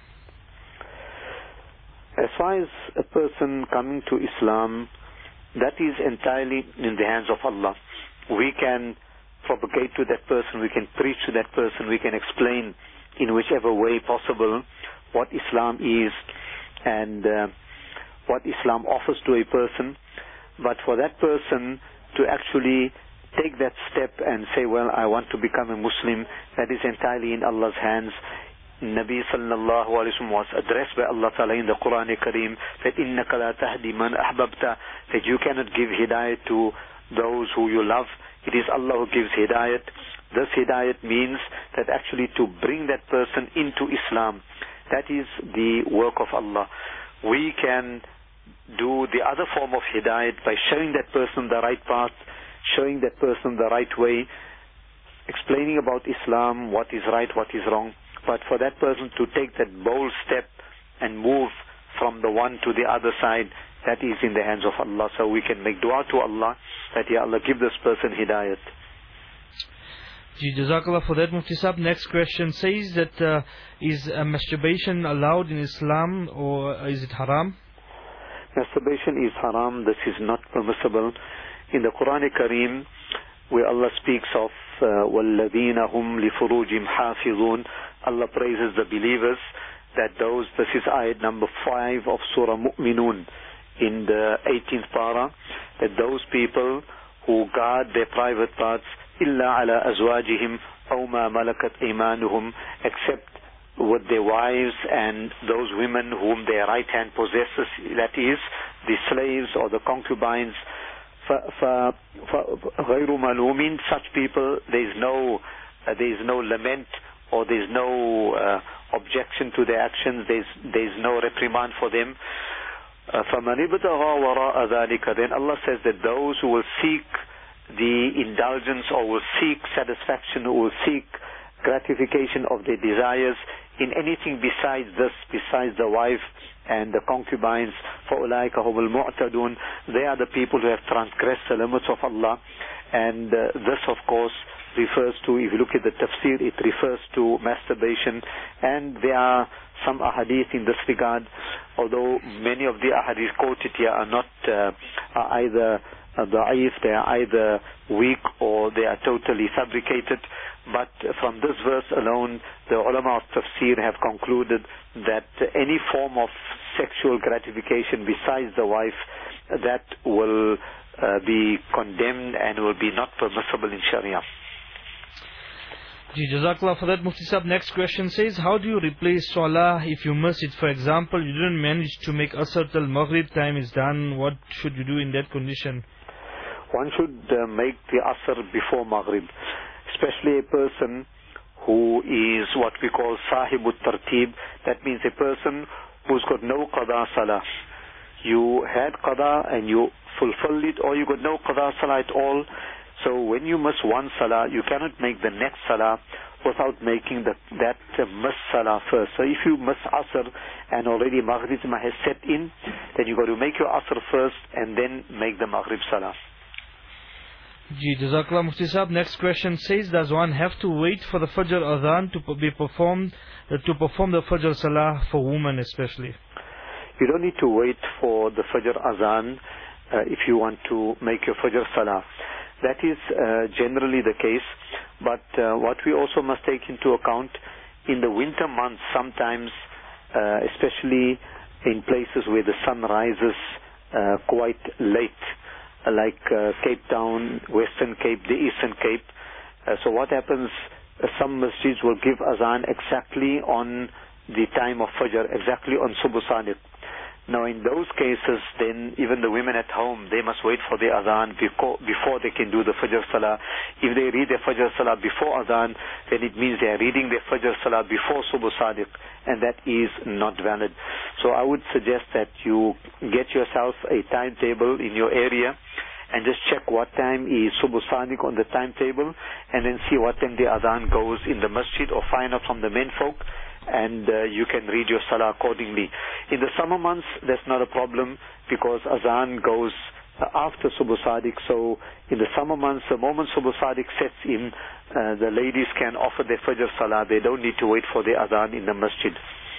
As far as a person coming to Islam, that is entirely in the hands of Allah. We can propagate to that person, we can preach to that person, we can explain in whichever way possible what Islam is and what Islam offers to a person. But for that person to actually take that step and say, well, I want to become a Muslim, that is entirely in Allah's hands. Nabi sallallahu alayhi wa sallam was addressed by Allah Ta'ala in the Quran Kareem that إِنَّكَ لَا تَهْدِي مَنْ أَحْبَبْتَ, that you cannot give hidayat to those who you love. It is Allah who gives hidayat. This hidayat means that actually to bring that person into Islam, that is the work of Allah. We can do the other form of hidayat by showing that person the right path, showing that person the right way, explaining about Islam, what is right, what is wrong. But for that person to take that bold step and move from the one to the other side, that is in the hands of Allah. So we can make dua to Allah that, Ya Allah, give this person hidayat. Jazakallah for that, Mufti Sahib. Next question says that is masturbation allowed in Islam or is it haram? Masturbation is haram. This is not permissible. In the Quran Kareem, where Allah speaks of وَالَّذِينَ هُمْ لِفُرُوجِهِمْ حَافِظُونَ, Allah praises the believers that those, this is ayat number 5 of Surah Mu'minun in the 18th para, that those people who guard their private parts إِلَّا عَلَى أَزْوَاجِهِمْ أَوْ مَا مَلَكَتْ أَيْمَانُهُمْ, except with their wives and those women whom their right hand possesses, that is, the slaves or the concubines. غَيْرُ مَلُومٍ, such people, there is no lament or there is no objection to their actions, there is no reprimand for them. فَمَنِ ابْتَغَى وَرَاءَ ذَلِكَ, then Allah says that those who will seek the indulgence or will seek satisfaction or will seek gratification of their desires in anything besides this, besides the wife and the concubines, فَأُولَٰئِكَ هُمُ الْمُعْتَدُونَ, they are the people who have transgressed the limits of Allah. And this of course refers to, if you look at the tafsir, it refers to masturbation, and there are some ahadith in this regard, although many of the ahadith quoted here are not are either da'if, they are either weak or they are totally fabricated. But from this verse alone, the ulama of tafsir have concluded that any form of sexual gratification besides the wife, that will be condemned and will be not permissible in Sharia. Jazakallah for that, Mufti Sahib. Next question says, how do you replace Salah if you miss it? For example, you didn't manage to make Asr till Maghrib time is done. What should you do in that condition? One should make the Asr before Maghrib, especially a person who is what we call Sahibut Tartib. That means a person who's got no Qada Salah. You had Qada and you fulfilled it, or you got no Qada Salah at all. So when you miss one Salah, you cannot make the next Salah without making that missed Salah first. So if you miss Asr and already Maghrib has set in, then you got to make your Asr first and then make the Maghrib Salah. Jazakallah Mufti Sahib. Next question says, does one have to wait for the Fajr Adhan to be performed, to perform the Fajr Salah for women especially? You don't need to wait for the Fajr Adhan if you want to make your Fajr Salah. That is generally the case, but what we also must take into account, in the winter months sometimes, especially in places where the sun rises quite late, like Cape Town, Western Cape, the Eastern Cape. So what happens, some masjids will give azan exactly on the time of Fajr, exactly on Subh Sadiq. Now in those cases, then even the women at home, they must wait for the azan before they can do the Fajr Salah. If they read their Fajr Salah before azan, then it means they are reading their Fajr Salah before Subh Sadiq, and that is not valid. So I would suggest that you get yourself a timetable in your area and just check what time is Subh Sadiq on the timetable, and then see what time the azan goes in the masjid, or find out from the menfolk and you can read your salah accordingly. In the summer months, that's not a problem because azan goes after Subh Sadiq. So in the summer months, the moment Subh Sadiq sets in, the ladies can offer their Fajr Salah. They don't need to wait for the azan in the masjid.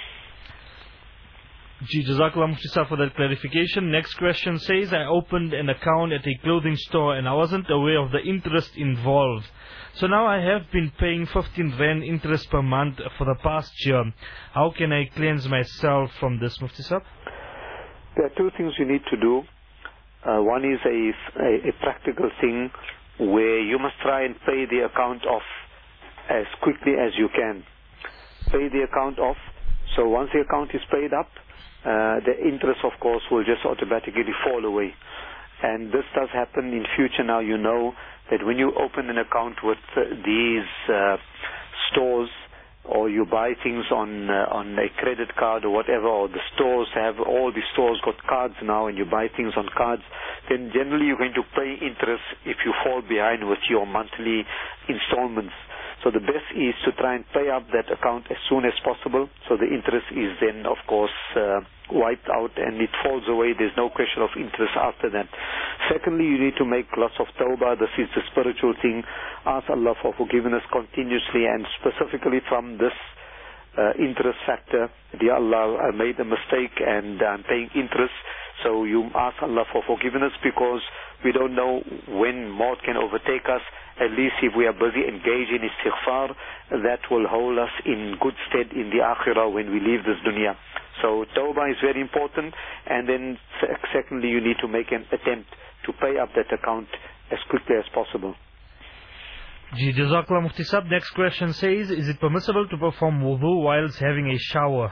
Jazakallah Mufti Saab for that clarification. Next question says, I opened an account at a clothing store and I wasn't aware of the interest involved. So now I have been paying 15 Rand interest per month for the past year. How can I cleanse myself from this, Mufti Saab? There are two things you need to do. One is a practical thing where you must try and pay the account off as quickly as you can. Pay the account off. So once the account is paid up, the interest, of course, will just automatically fall away. And this does happen in future. Now you know that when you open an account with these stores, or you buy things on a credit card or whatever, or the stores have, all the stores got cards now, and you buy things on cards, then generally you're going to pay interest if you fall behind with your monthly installments. So the best is to try and pay up that account as soon as possible, so the interest is then, of course, wiped out and it falls away. There's no question of interest after that. Secondly, you need to make lots of tawbah. This is the spiritual thing. Ask Allah for forgiveness continuously, and specifically from this interest factor. Dear Allah, I made a mistake and I'm paying interest. So you ask Allah for forgiveness, because we don't know when maut can overtake us. At least if we are busy engaged in istighfar, that will hold us in good stead in the akhirah when we leave this dunya. So tawbah is very important, and then secondly you need to make an attempt to pay up that account as quickly as possible. Jazakallah Mufti Saab. Next question says, is it permissible to perform wudu whilst having a shower?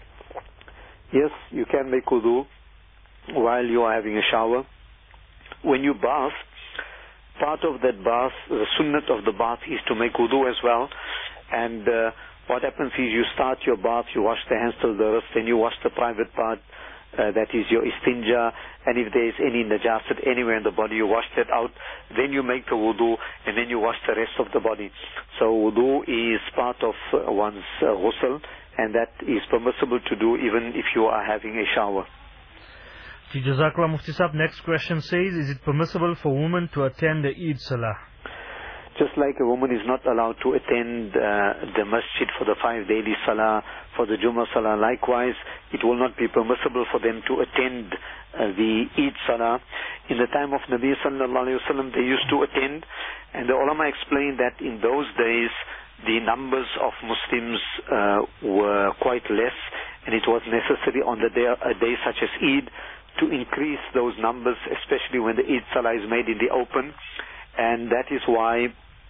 Yes, you can make wudu while you are having a shower. When you bath, part of that bath, the sunnat of the bath is to make wudu as well. And what happens is you start your bath, you wash the hands till the wrist, then you wash the private part, that is your istinja, and if there is any najasat anywhere in the body, you wash that out. Then you make the wudu, and then you wash the rest of the body. So wudu is part of one's ghusl, and that is permissible to do even if you are having a shower. Jazakallah Mufti Saab. Next question says, is it permissible for women to attend the Eid Salah? Just like a woman is not allowed to attend the masjid for the 5 daily salah, for the Jummah salah, likewise, it will not be permissible for them to attend the Eid salah. In the time of Nabi sallallahu alayhi wa sallam, they used to attend, and the ulama explained that in those days, the numbers of Muslims were quite less, and it was necessary on a day such as Eid to increase those numbers, especially when the Eid Salah is made in the open, and that is why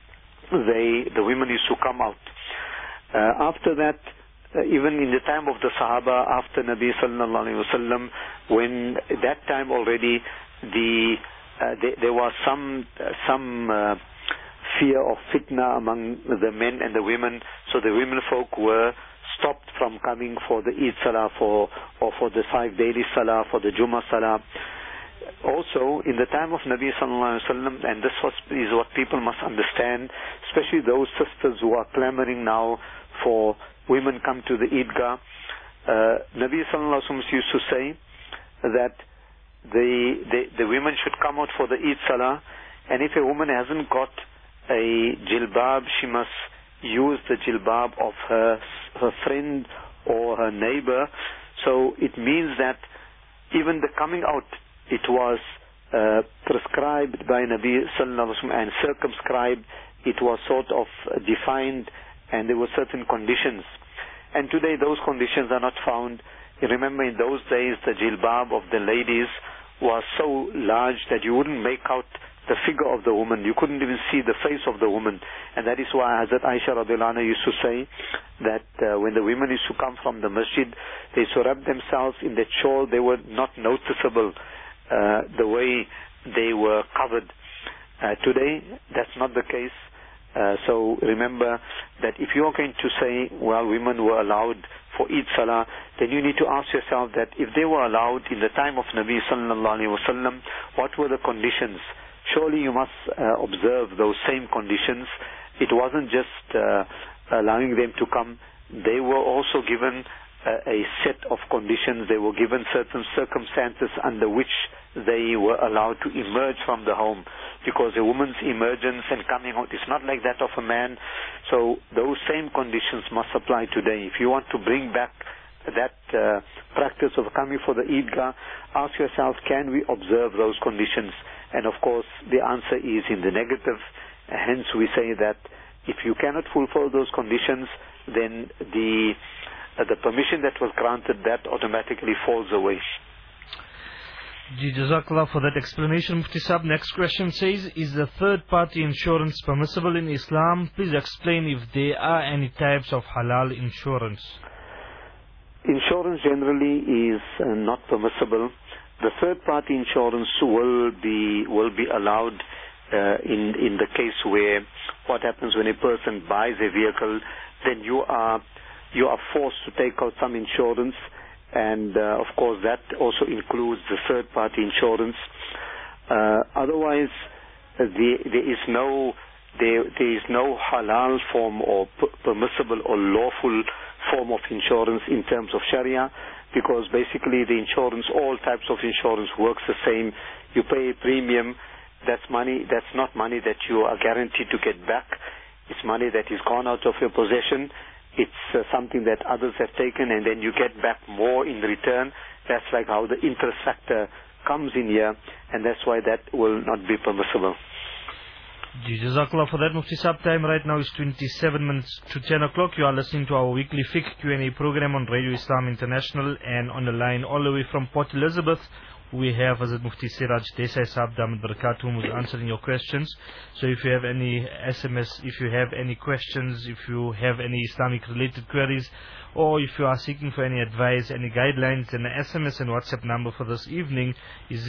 the women used to come out. After that, even in the time of the Sahaba, after Nabi sallallahu alaihi wasallam, when that time already there was some fear of fitna among the men and the women, so the women folk were stopped from coming for the Eid Salah or for the 5 daily Salah, for the Jummah Salah. Also, in the time of Nabi sallallahu alaihi wasallam, and this is what people must understand, especially those sisters who are clamoring now for women come to the Eidgah, Nabi sallallahu alaihi wasallam used to say that the women should come out for the Eid Salah, and if a woman hasn't got a jilbab, she must use the jilbab of her friend or her neighbor. So it means that even the coming out, it was prescribed by Nabi sallallahu alaihi wasallam and circumscribed. It was sort of defined, and there were certain conditions. And today those conditions are not found. You remember in those days the jilbab of the ladies was so large that you wouldn't make out the figure of the woman. You couldn't even see the face of the woman. And that is why Hazrat Aisha radiallahu anha used to say that when the women used to come from the masjid, they used to wrap themselves in that shawl. They were not noticeable the way they were covered. Today, that's not the case. So remember that if you are going to say, well, women were allowed for Eid Salah, then you need to ask yourself that if they were allowed in the time of Nabi sallallahu alaihi wasallam, what were the conditions? Surely you must observe those same conditions. It wasn't just allowing them to come they were also given a set of conditions. They were given certain circumstances under which they were allowed to emerge from the home, because a woman's emergence and coming out is not like that of a man. So those same conditions must apply today. If you want to bring back that practice of coming for the Eidgah, ask yourself, can we observe those conditions? And of course the answer is in the negative. Hence we say that if you cannot fulfill those conditions, then the permission that was granted, that automatically falls away. Jazakallah for that explanation, Mufti Sahib. Next question says, is the third-party insurance permissible in Islam? Please explain if there are any types of halal insurance. Insurance generally is not permissible. The third-party insurance will be allowed in the case where what happens when a person buys a vehicle, then you are forced to take out some insurance, and of course that also includes the third-party insurance. Otherwise, there is no halal form or permissible or lawful form of insurance in terms of Sharia, because basically the insurance, all types of insurance works the same. You pay a premium. That's money. That's not money that you are guaranteed to get back. It's money that is gone out of your possession. It's something that others have taken, and then you get back more in return. That's like how the interest factor comes in here, and that's why that will not be permissible. Jazakallah for that, Mufti Sahib. Time right now is 27 minutes to 10 o'clock. You are listening to our weekly fiqh Q&A program on Radio Islam International, and on the line all the way from Port Elizabeth, we have Hazrat Mufti Siraj Desai Sahib Damat Barakatuh, who is answering your questions. So if you have any SMS, if you have any questions, if you have any Islamic related queries, or if you are seeking for any advice, any guidelines, then the SMS and WhatsApp number for this evening is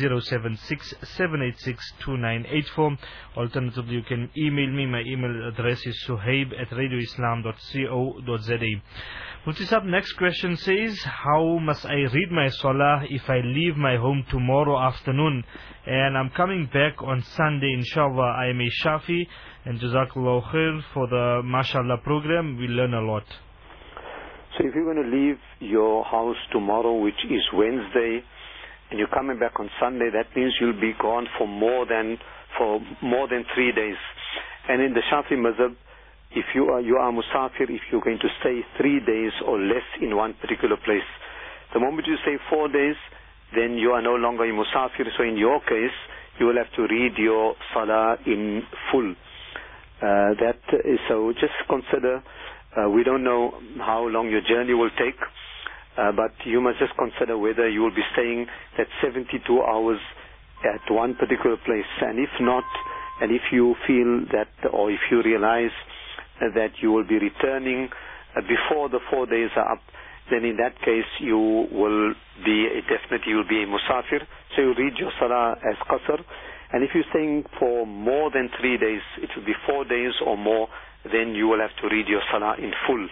076-786-2984. Alternatively, you can email me. My email address is suhaib@radioislam.co.za. Mufti Sahib, next question says, how must I read my salah if I leave my home tomorrow afternoon and I'm coming back on Sunday, inshallah? I am a Shafi, and Jazakallah khair for the mashallah program. We learn a lot. So if you're going to leave your house tomorrow, which is Wednesday, and you're coming back on Sunday, that means you'll be gone for more than 3 days. And in the Shafi mazhab, if you are musafir, if you're going to stay 3 days or less in one particular place, the moment you say 4 days, then you are no longer a musafir. So in your case, you will have to read your salah in full. So just consider. We don't know how long your journey will take, but you must just consider whether you will be staying that 72 hours at one particular place. And if not, and if you feel that, or if you realize that you will be returning before the 4 days are up, then in that case you will be a musafir. So you read your salah as qasr. And if you're staying for more than 3 days, it will be 4 days or more, then you will have to read your salah in full.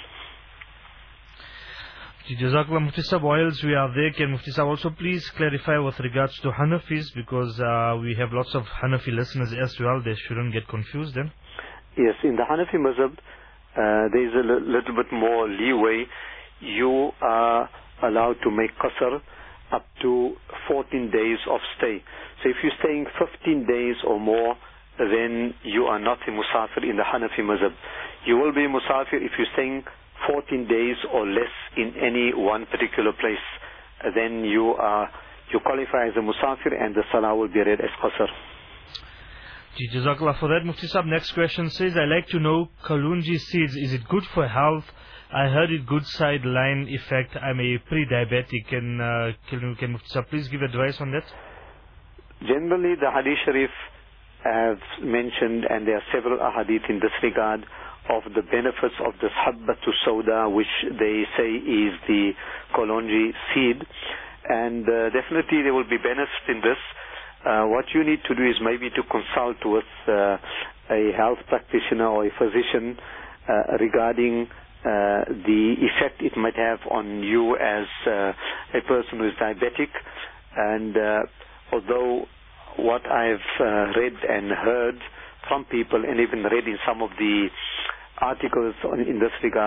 Jazakallah, Mufti Sahib. Whilst we are there, can Mufti Sahib also please clarify with regards to Hanafis, because we have lots of Hanafi listeners as well. They shouldn't get confused then. Yes, in the Hanafi mazhab, there is a little bit more leeway. You are allowed to make qasr up to 14 days of stay. So if you're staying 15 days or more, then you are not a musafir in the Hanafi mazhab. You will be a musafir if you're staying 14 days or less in any one particular place. Then you qualify as a musafir, and the salah will be read as qasr. Jazakallah for that, Mufti Sahib. Next question says, I like to know kalunji seeds, is it good for health? I heard it good sideline effect. I'm a pre-diabetic. Can Mufti Sahib please give advice on that? Generally, the Hadith Sharif have mentioned, and there are several ahadith in this regard, of the benefits of this habbatu sauda, which they say is the kalonji seed. And definitely there will be benefits in this. What you need to do is maybe to consult with a health practitioner or a physician regarding the effect it might have on you as a person who is diabetic. And although what I've read and heard from people, and even read in some of the articles in this regard,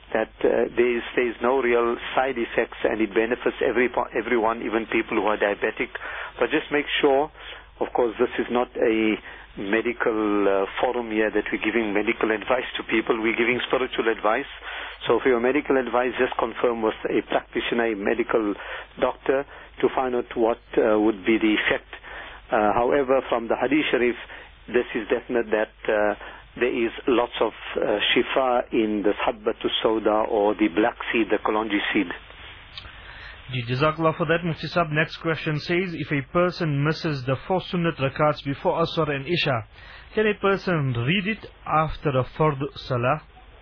that there is no real side effects, and it benefits everyone, even people who are diabetic. But just make sure, of course, this is not a medical forum here that we're giving medical advice to people. We're giving spiritual advice. So for your medical advice, just confirm with a practitioner, a medical doctor, to find out what would be the effect. However, from the Hadith Sharif, this is definite that there is lots of shifa in the Habbatus Sauda, or the black seed, the kalonji seed. Jazakallah for that, Mufti Sahib. Next question says, if a person misses the 4 sunnat rakats before Asr and Isha, can a person read it after a Fard Salah?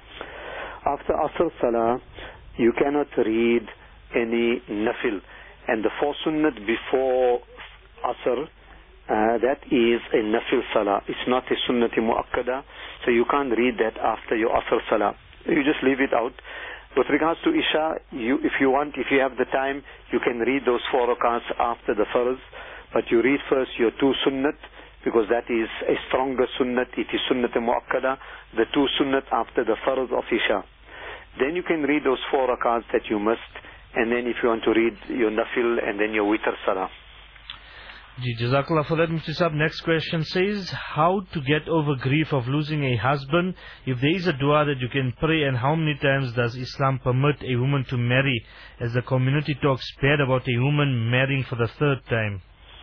After Asr Salah, you cannot read any nafil. And the 4 sunnat before Asr, that is a nafil Salah. It's not a sunnati muakkada, so you can't read that after your Asr Salah. You just leave it out. With regards to Isha, if you have the time, you can read those 4 rakats after the Farz, but you read first your 2 sunnat, because that is a stronger sunnat. It is sunnat muakkada, the 2 sunnat after the Farz of Isha. Then you can read those 4 rakats that you missed, and then if you want to read your nafil and then your witr salah. Jazakallah for that, Mufti Sahib. Next question says, how to get over grief of losing a husband? If there is a dua that you can pray, and how many times does Islam permit a woman to marry, as the community talks bad about a woman marrying for the 3rd time?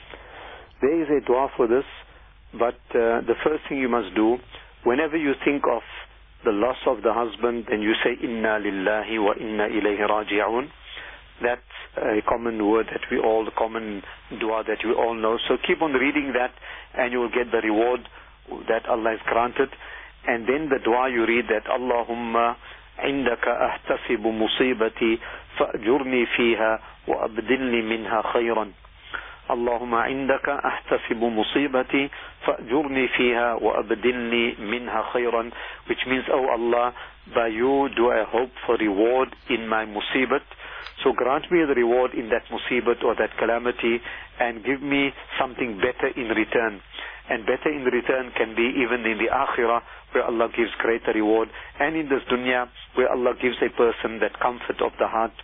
There is a dua for this, but the first thing you must do, whenever you think of the loss of the husband, then you say, Inna lillahi wa inna ilayhi raji'un. That's a common word that the common dua that we all know. So keep on reading that, and you will get the reward that Allah has granted. And then the dua you read that, Allahumma indaka ahtasibu musibati fa'jurni fiha wa abdilni minha khayran. Allahumma indaka ahtasibu musibati fa'jurni fiha wa abdilni minha khayran, which means, oh Allah, by you do I hope for reward in my musibat. So grant me the reward in that musibat or that calamity, and give me something better in return. And better in return can be even in the akhirah, where Allah gives greater reward, and in this dunya, where Allah gives a person that comfort of the heart.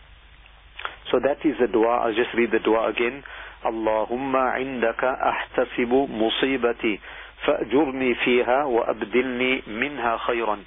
So that is the dua. I'll just read the dua again. Allahumma indaka ahtasibu musibati fa'jurni fiha wa abdilni minha khayran.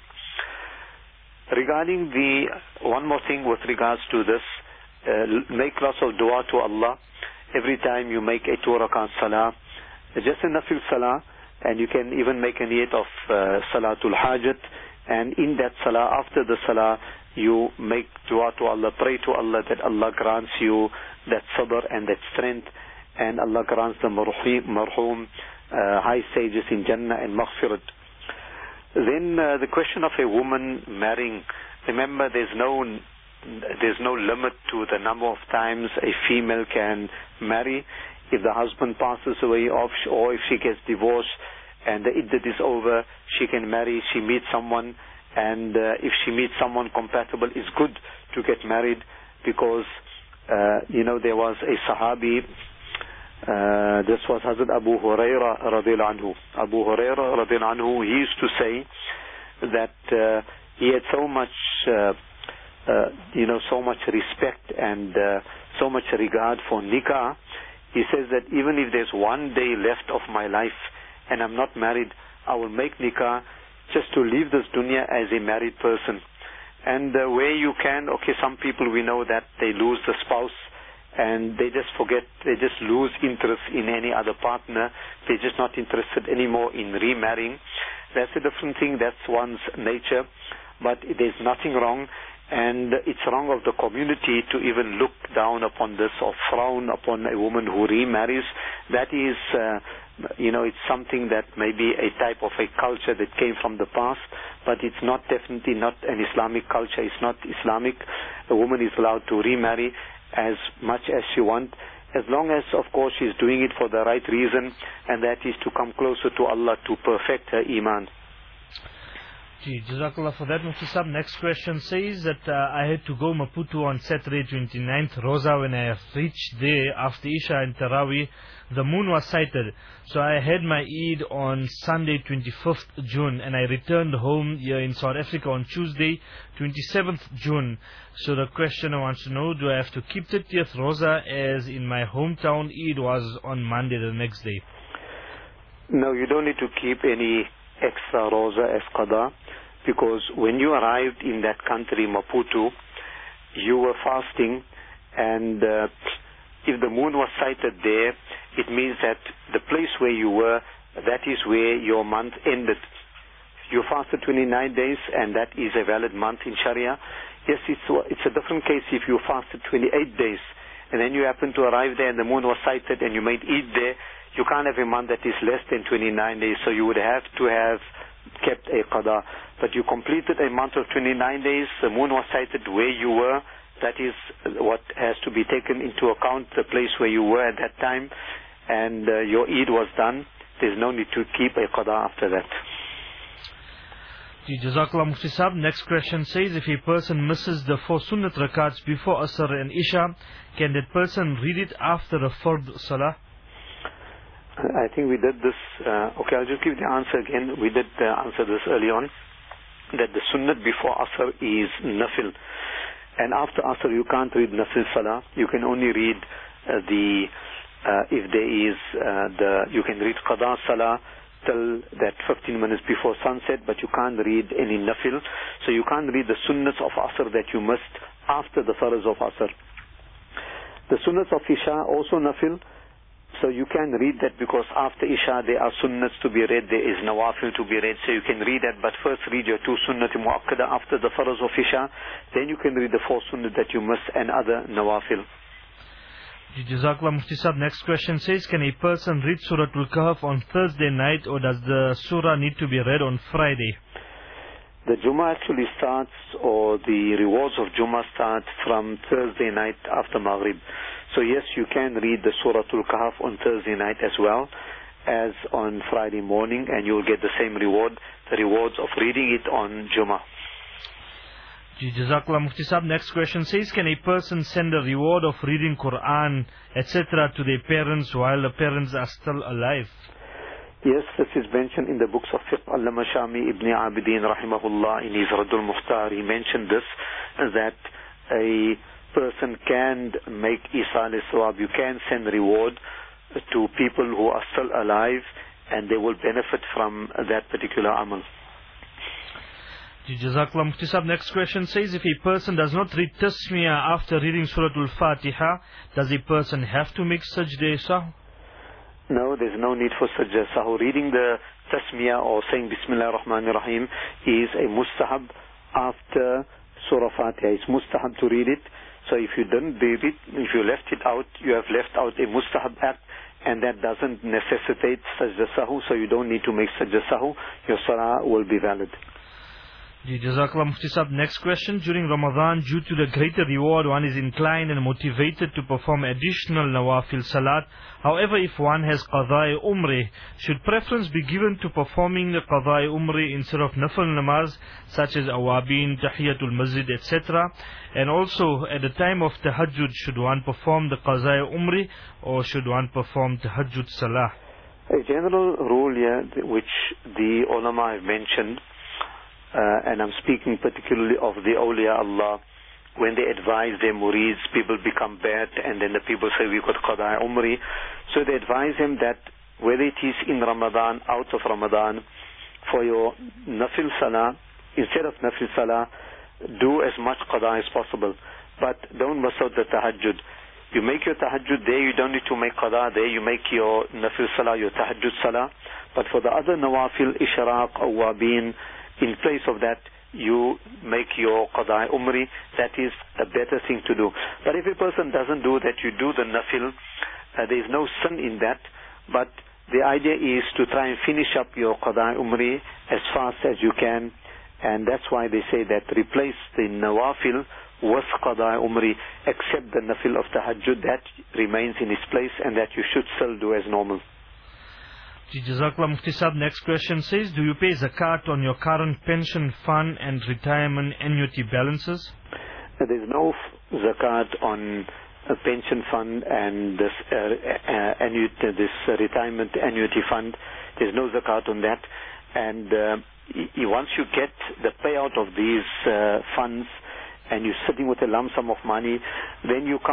Regarding one more thing with regards to this, make lots of dua to Allah every time you make a 2 rakat salah, just a nafil salah, and you can even make a niyat of salatul hajat, and in that salah, after the salah, you make dua to Allah, pray to Allah that Allah grants you that sabr and that strength, and Allah grants the marhum high stages in Jannah and maghfirat. Then the question of a woman marrying, remember there's no limit to the number of times a female can marry. If the husband passes away, or if she gets divorced and the iddat is over, she can marry. She meets someone, and if she meets someone compatible, it's good to get married, because there was a sahabi, this was Hazrat Abu Huraira radiallahu anhu. Abu Huraira radiallahu anhu, he used to say that he had so much so much respect and so much regard for nikah. He says that even if there's one day left of my life and I'm not married, I will make nikah just to leave this dunya as a married person. And where you can, some people we know that they lose the spouse and they just forget, they just lose interest in any other partner. They're just not interested anymore in remarrying. That's a different thing. That's one's nature. But there's nothing wrong. And it's wrong of the community to even look down upon this or frown upon a woman who remarries. That is, it's something that may be a type of a culture that came from the past, but it's definitely not an Islamic culture. It's not Islamic. A woman is allowed to remarry as much as she wants, as long as, of course, she's doing it for the right reason, and that is to come closer to Allah, to perfect her iman. Jazakallah for that, Mufti Sahib. Next question says that I had to go Maputo on Saturday 29th Rosa. When I reached there after Isha and Taraweeh, the moon was sighted. So I had my Eid on Sunday 25th June and I returned home here in South Africa on Tuesday 27th June. So the questioner wants to know, do I have to keep 30th Rosa as in my hometown Eid was on Monday the next day? No, you don't need to keep any extra Rosa as Qada, because when you arrived in that country, Maputo, you were fasting, and if the moon was sighted there, it means that the place where you were, that is where your month ended. You fasted 29 days, and that is a valid month in Sharia. Yes, it's a different case if you fasted 28 days, and then you happen to arrive there and the moon was sighted and you made Eid there. You can't have a month that is less than 29 days, so you would have to have kept a qada. But you completed a month of 29 days, the moon was sighted where you were, that is what has to be taken into account, the place where you were at that time, and your Eid was done. There's no need to keep a qada after that. Jazakallah Mufti Sahib. Next question says, if a person misses the 4 sunnat rakats before Asr and Isha, can that person read it after the Fard Salah? I think we did this. Okay, I'll just give the answer again. We did answer this early on, that the sunnat before Asr is nafil. And after Asr you can't read nafil salah. You can only read if there is you can read qada salah till that 15 minutes before sunset, but you can't read any nafil. So you can't read the sunnats of Asr that you missed after the faraz of Asr. The sunnats of Isha also nafil. So you can read that, because after Isha there are sunnats to be read, there is nawafil to be read, so you can read that, but first read your 2 sunnat muakkada after the faraz of Isha, then you can read the 4 sunnat that you missed and other nawafil. Jazakallah Mufti Sahib. Next question says, can a person read Surah Al-Kahf on Thursday night, or does the surah need to be read on Friday? The Jummah actually starts, or the rewards of Jummah start from Thursday night after Maghrib. So yes, you can read the Surah Al-Kahf on Thursday night as well as on Friday morning, and you will get the same reward, the rewards of reading it on Jummah. Jazakallah Mufti Sahib. Next question says, can a person send a reward of reading Quran, etc. to their parents while the parents are still alive? Yes, this is mentioned in the books of Fiqh. Allama Shami Ibn Abidin rahimahullah in his Radul Mukhtar, he mentioned this, that a person can make Isal Sawab. You can send reward to people who are still alive, and they will benefit from that particular amal. Jazakallah Mufti Sahib. Next question says, if a person does not read Tasmiyah after reading Surah Al-Fatiha, does a person have to make Sajda Sahw? No, there's no need for Sajda Sahw. Reading the Tasmiyah or saying Bismillah ar-Rahman ar-Rahim is a mustahab after Surah Fatiha. It's mustahab to read it. So if you didn't read it, if you left it out, you have left out a mustahab act, and that doesn't necessitate Sajda Sahw, so you don't need to make Sajda Sahw. Your salah will be valid. Jazakallah Mufti Sahib. Next question. During Ramadan, due to the greater reward, one is inclined and motivated to perform additional nawafil salat. However, if one has qadai umrah, should preference be given to performing the qadai umrah instead of nafil namaz, such as awabin, tahiyatul masjid, etc.? And also, at the time of tahajjud, should one perform the qadai umrah, or should one perform tahajjud salah? A general rule here, which the ulama have mentioned, and I'm speaking particularly of the awliya Allah, when they advise their murids, people become bad, and then the people say, we've got qada umri. So they advise them that whether it is in Ramadan, out of Ramadan, for your nafil salah, instead of nafil salah, do as much qada as possible. But don't miss out the tahajjud. You make your tahajjud there, you don't need to make qada there, you make your nafil salah, your tahajjud salah. But for the other nawafil, ishraq, awabin, in place of that, you make your qada umri. That is a better thing to do. But if a person doesn't do that, you do the nafil, there is no sin in that. But the idea is to try and finish up your qada umri as fast as you can. And that's why they say that replace the nawafil with qada umri, except the nafil of tahajjud, that remains in its place, and that you should still do as normal. Jazakallah Mufti Sahab, next question says, do you pay zakat on your current pension fund and retirement annuity balances? There is no zakat on a pension fund and this retirement annuity fund. There is no zakat on that. And once you get the payout of these funds and you're sitting with a lump sum of money, then you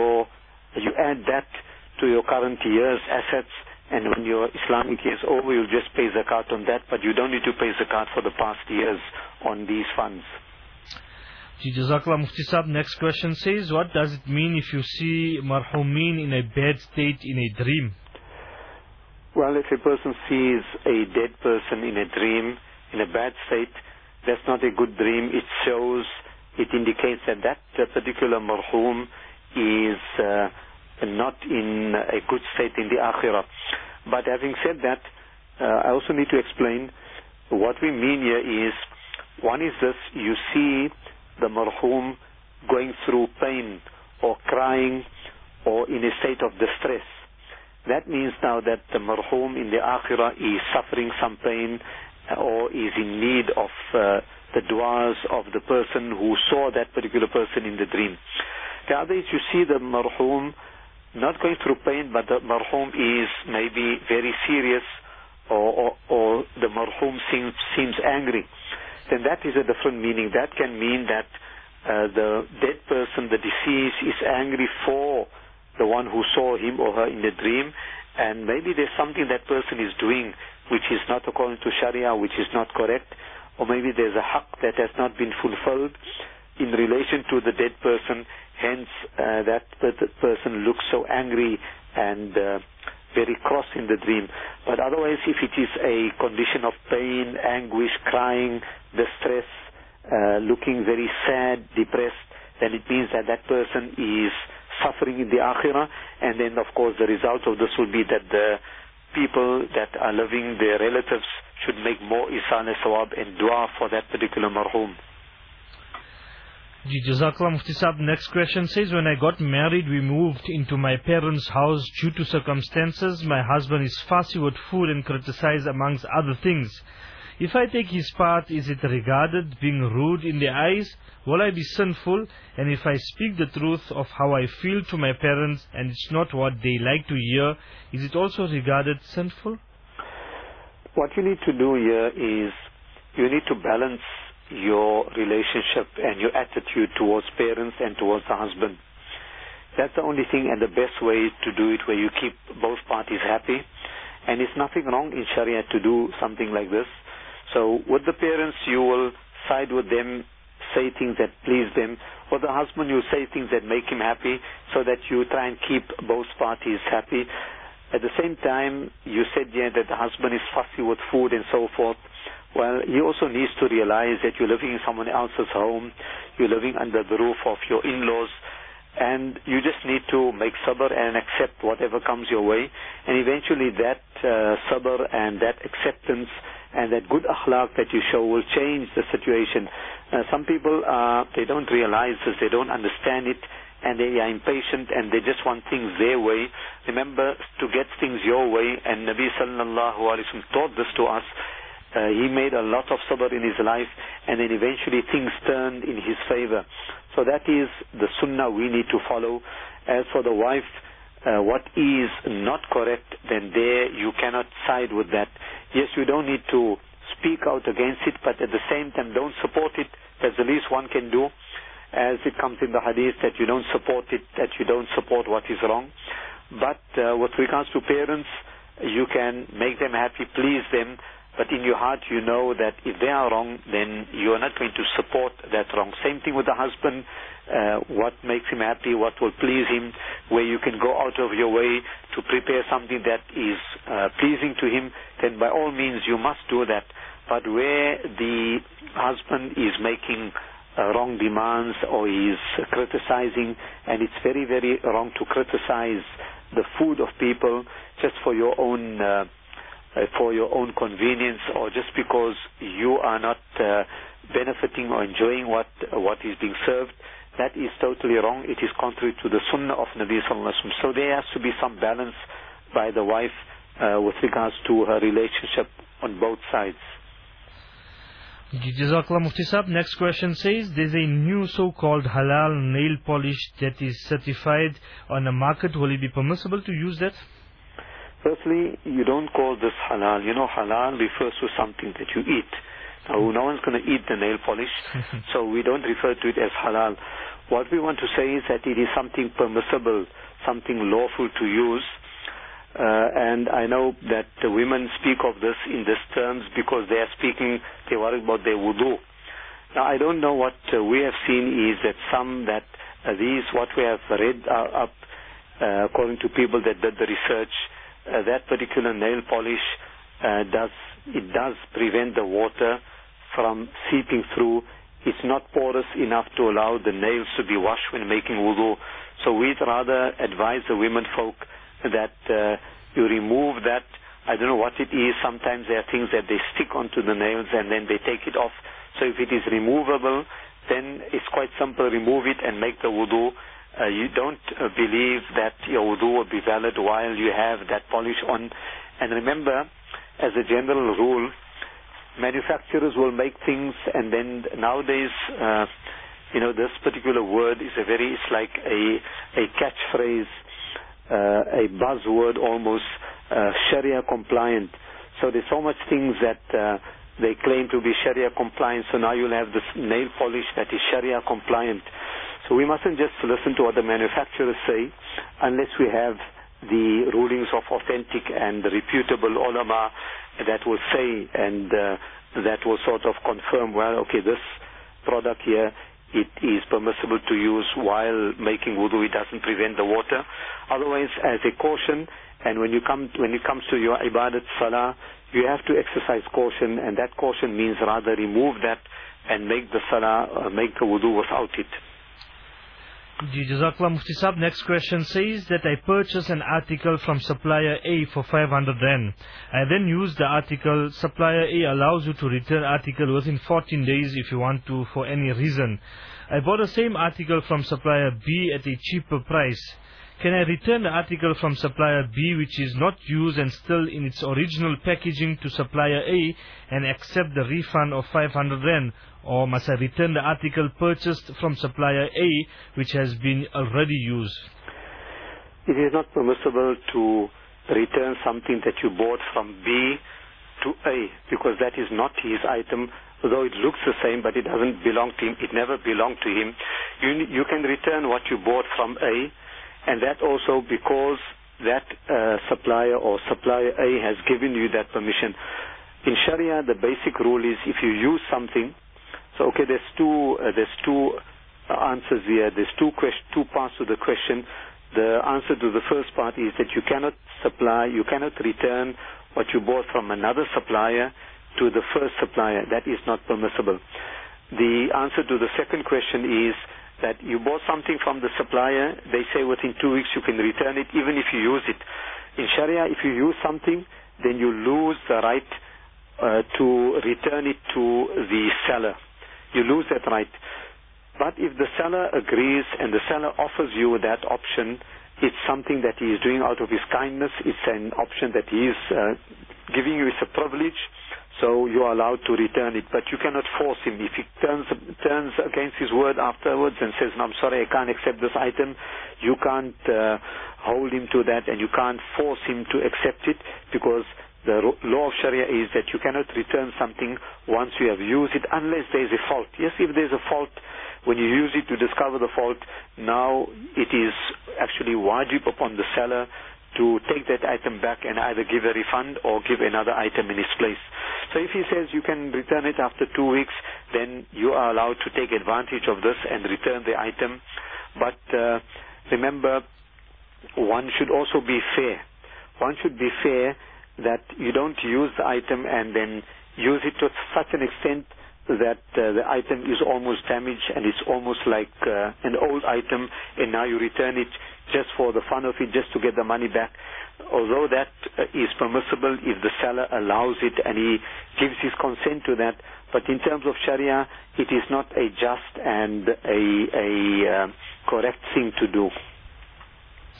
add that to your current year's assets. And when your Islamic year is over, you'll just pay zakat on that, but you don't need to pay zakat for the past years on these funds. Jazakallah Mufti Sahab, next question says, what does it mean if you see marhumeen in a bad state in a dream? Well, if a person sees a dead person in a dream, in a bad state, that's not a good dream. It indicates that that particular marhum is not in a good state in the akhirah. But having said that, I also need to explain what we mean here is, one is this: you see the marhum going through pain or crying or in a state of distress. That means now that the marhum in the akhirah is suffering some pain or is in need of the du'as of the person who saw that particular person in the dream. The other is, you see the marhum not going through pain, but the marhum is maybe very serious, or the marhum seems angry. Then that is a different meaning. That can mean that the dead person, the deceased, is angry for the one who saw him or her in the dream, and maybe there's something that person is doing which is not according to Sharia, which is not correct, or maybe there's a haqq that has not been fulfilled in relation to the dead person. Hence, that person looks so angry and very cross in the dream. But otherwise, if it is a condition of pain, anguish, crying, distress, looking very sad, depressed, then it means that that person is suffering in the akhirah. And then, of course, the result of this will be that the people that are living, their relatives, should make more ihsan sawab and dua for that particular marhum. Jazakallah Mufti Sahab, next question says, when I got married, we moved into my parents' house due to circumstances. My husband is fussy with food and criticized amongst other things. If I take his part, is it regarded being rude in their eyes? Will I be sinful? And if I speak the truth of how I feel to my parents and it's not what they like to hear, is it also regarded sinful? What you need to do here is, you need to balance your relationship and your attitude towards parents and towards the husband. That's the only thing and the best way to do it, where you keep both parties happy. And it's nothing wrong in Sharia to do something like this. So with the parents, you will side with them, say things that please them. With the husband, you say things that make him happy, so that you try and keep both parties happy. At the same time, you said that the husband is fussy with food and so forth. Well, he also needs to realize that you're living in someone else's home, you're living under the roof of your in-laws, and you just need to make sabr and accept whatever comes your way. And eventually that sabr and that acceptance and that good akhlaq that you show will change the situation. Some people, they don't realize this, they don't understand it, and they are impatient and they just want things their way. Remember, to get things your way, and Nabi sallallahu alaihi wasallam taught this to us. He made a lot of sabr in his life, and then eventually things turned in his favor. So that is the sunnah we need to follow. As for the wife, what is not correct, then there you cannot side with that. Yes, you don't need to speak out against it, but at the same time don't support it. That's the least one can do. As it comes in the hadith, that you don't support it, that you don't support what is wrong. But with regards to parents, you can make them happy, please them, but in your heart you know that if they are wrong, then you are not going to support that wrong. Same thing with the husband. What makes him happy, what will please him, where you can go out of your way to prepare something that is pleasing to him, then by all means you must do that. But where the husband is making wrong demands or is criticizing, and it's very, very wrong to criticize the food of people just for your own convenience, or just because you are not benefiting or enjoying what is being served. That is totally wrong. It is contrary to the sunnah of Nabi sallallahu alaihi wasallam. So there has to be some balance by the wife, with regards to her relationship on both sides. Jazakallah Mufti Sahab. Next question says, there's a new so-called halal nail polish that is certified on the market. Will it be permissible to use that? Firstly, you don't call this halal. You know, halal refers to something that you eat. Now, no one's going to eat the nail polish, so we don't refer to it as halal. What we want to say is that it is something permissible, something lawful to use. And I know that the women speak of this in these terms because they worry about their wudu. Now, I don't know, what we have seen is that what we have read up, according to people that did the research, that particular nail polish does prevent the water from seeping through. It's not porous enough to allow the nails to be washed when making wudu. So we'd rather advise the women folk that you remove that. I don't know what it is. Sometimes there are things that they stick onto the nails and then they take it off. So if it is removable, then it's quite simple. Remove it and make the wudu. You don't believe that your wudu will be valid while you have that polish on. And remember, as a general rule, manufacturers will make things, and then nowadays, this particular word is it's like a catchphrase, a buzzword almost, Sharia compliant. So there's so much things that they claim to be Sharia compliant. So now you'll have this nail polish that is Sharia compliant. So we mustn't just listen to what the manufacturers say unless we have the rulings of authentic and reputable ulama that will say, and that will sort of confirm, well, okay, this product here, it is permissible to use while making wudu. It doesn't prevent the water. Otherwise, as a caution, and when it comes to your ibadat salah, you have to exercise caution, and that caution means rather remove that and make the salah, make the wudu without it. Jazakallah Mufti Sahab. Next question says that I purchased an article from supplier A for 500 Rand. I then use the article. Supplier A allows you to return article within 14 days if you want to for any reason. I bought the same article from supplier B at a cheaper price. Can I return the article from supplier B which is not used and still in its original packaging to supplier A and accept the refund of 500 Rand? Or must I return the article purchased from supplier A which has been already used? It is not permissible to return something that you bought from B to A, because that is not his item. Although it looks the same, but it doesn't belong to him. It never belonged to him. You can return what you bought from A, and that also because that supplier or supplier A has given you that permission. In Sharia, the basic rule is if you use something, so okay, there's two answers here. There's two parts to the question. The answer to the first part is that you cannot return what you bought from another supplier to the first supplier. That is not permissible. The answer to the second question is that you bought something from the supplier. They say within 2 weeks you can return it, even if you use it. In Sharia, if you use something, then you lose the right to return it to the seller. You lose that right. But if the seller agrees and the seller offers you that option, it's something that he is doing out of his kindness. It's an option that he is giving you. It's a privilege. So you are allowed to return it, but you cannot force him. If he turns against his word afterwards and says, no, I'm sorry, I can't accept this item, you can't hold him to that, and you can't force him to accept it, because the law of Sharia is that you cannot return something once you have used it unless there is a fault. Yes, if there is a fault, when you use it to discover the fault, now it is actually wajib upon the seller to take that item back and either give a refund or give another item in its place. So if he says you can return it after 2 weeks, then you are allowed to take advantage of this and return the item. But remember, one should also be fair. One should be fair that you don't use the item and then use it to such an extent that the item is almost damaged and it's almost like an old item, and now you return it just for the fun of it, just to get the money back. Although that is permissible if the seller allows it and he gives his consent to that, but in terms of Sharia, it is not a just and a correct thing to do.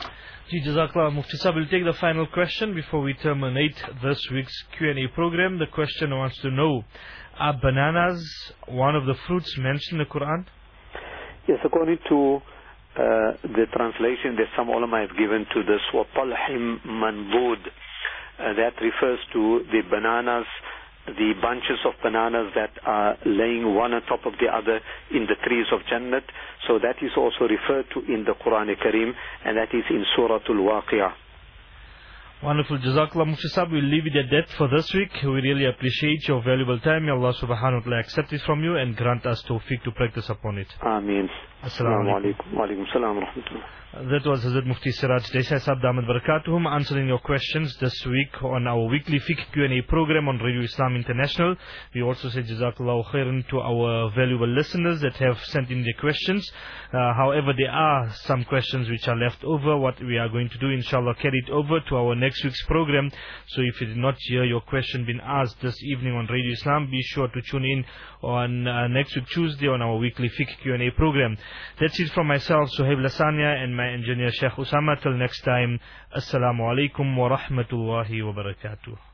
Jazakallah Mufti Sahib, we'll take the final question before we terminate this week's Q&A program. The question wants to know, are bananas one of the fruits mentioned in the Quran? Yes, according to the translation that some ulama have given to this, وَطَلْحٍ مَنْضُودٍ, that refers to the bananas, the bunches of bananas that are laying one on top of the other in the trees of Jannat. So that is also referred to in the Quran Kareem, and that is in Surah Al-Waqi'ah. Wonderful. Jazakallah Mufti Sahib. We'll leave it at that for this week. We really appreciate your valuable time. May Allah subhanahu wa ta'ala accept it from you and grant us tawfiq to practice upon it. Ameen. Assalamu alaikum. Wa alaikum salam wa rahmatullah. That was Hazrat Mufti Siraj Desai Sahib Damat Barakatuhum answering your questions this week on our weekly fiqh Q&A program on Radio Islam International. We also say Jazakallahu khairan to our valuable listeners that have sent in their questions. However, there are some questions which are left over. What we are going to do, inshallah, carry it over to our next week's program. So if you did not hear your question being asked this evening on Radio Islam, be sure to tune in on next week Tuesday on our weekly fiqh Q&A program. That's it from myself, Suhaib Lasania, and my engineer Sheikh Usama. Till next time, Assalamu alaikum wa rahmatullahi wa barakatuh.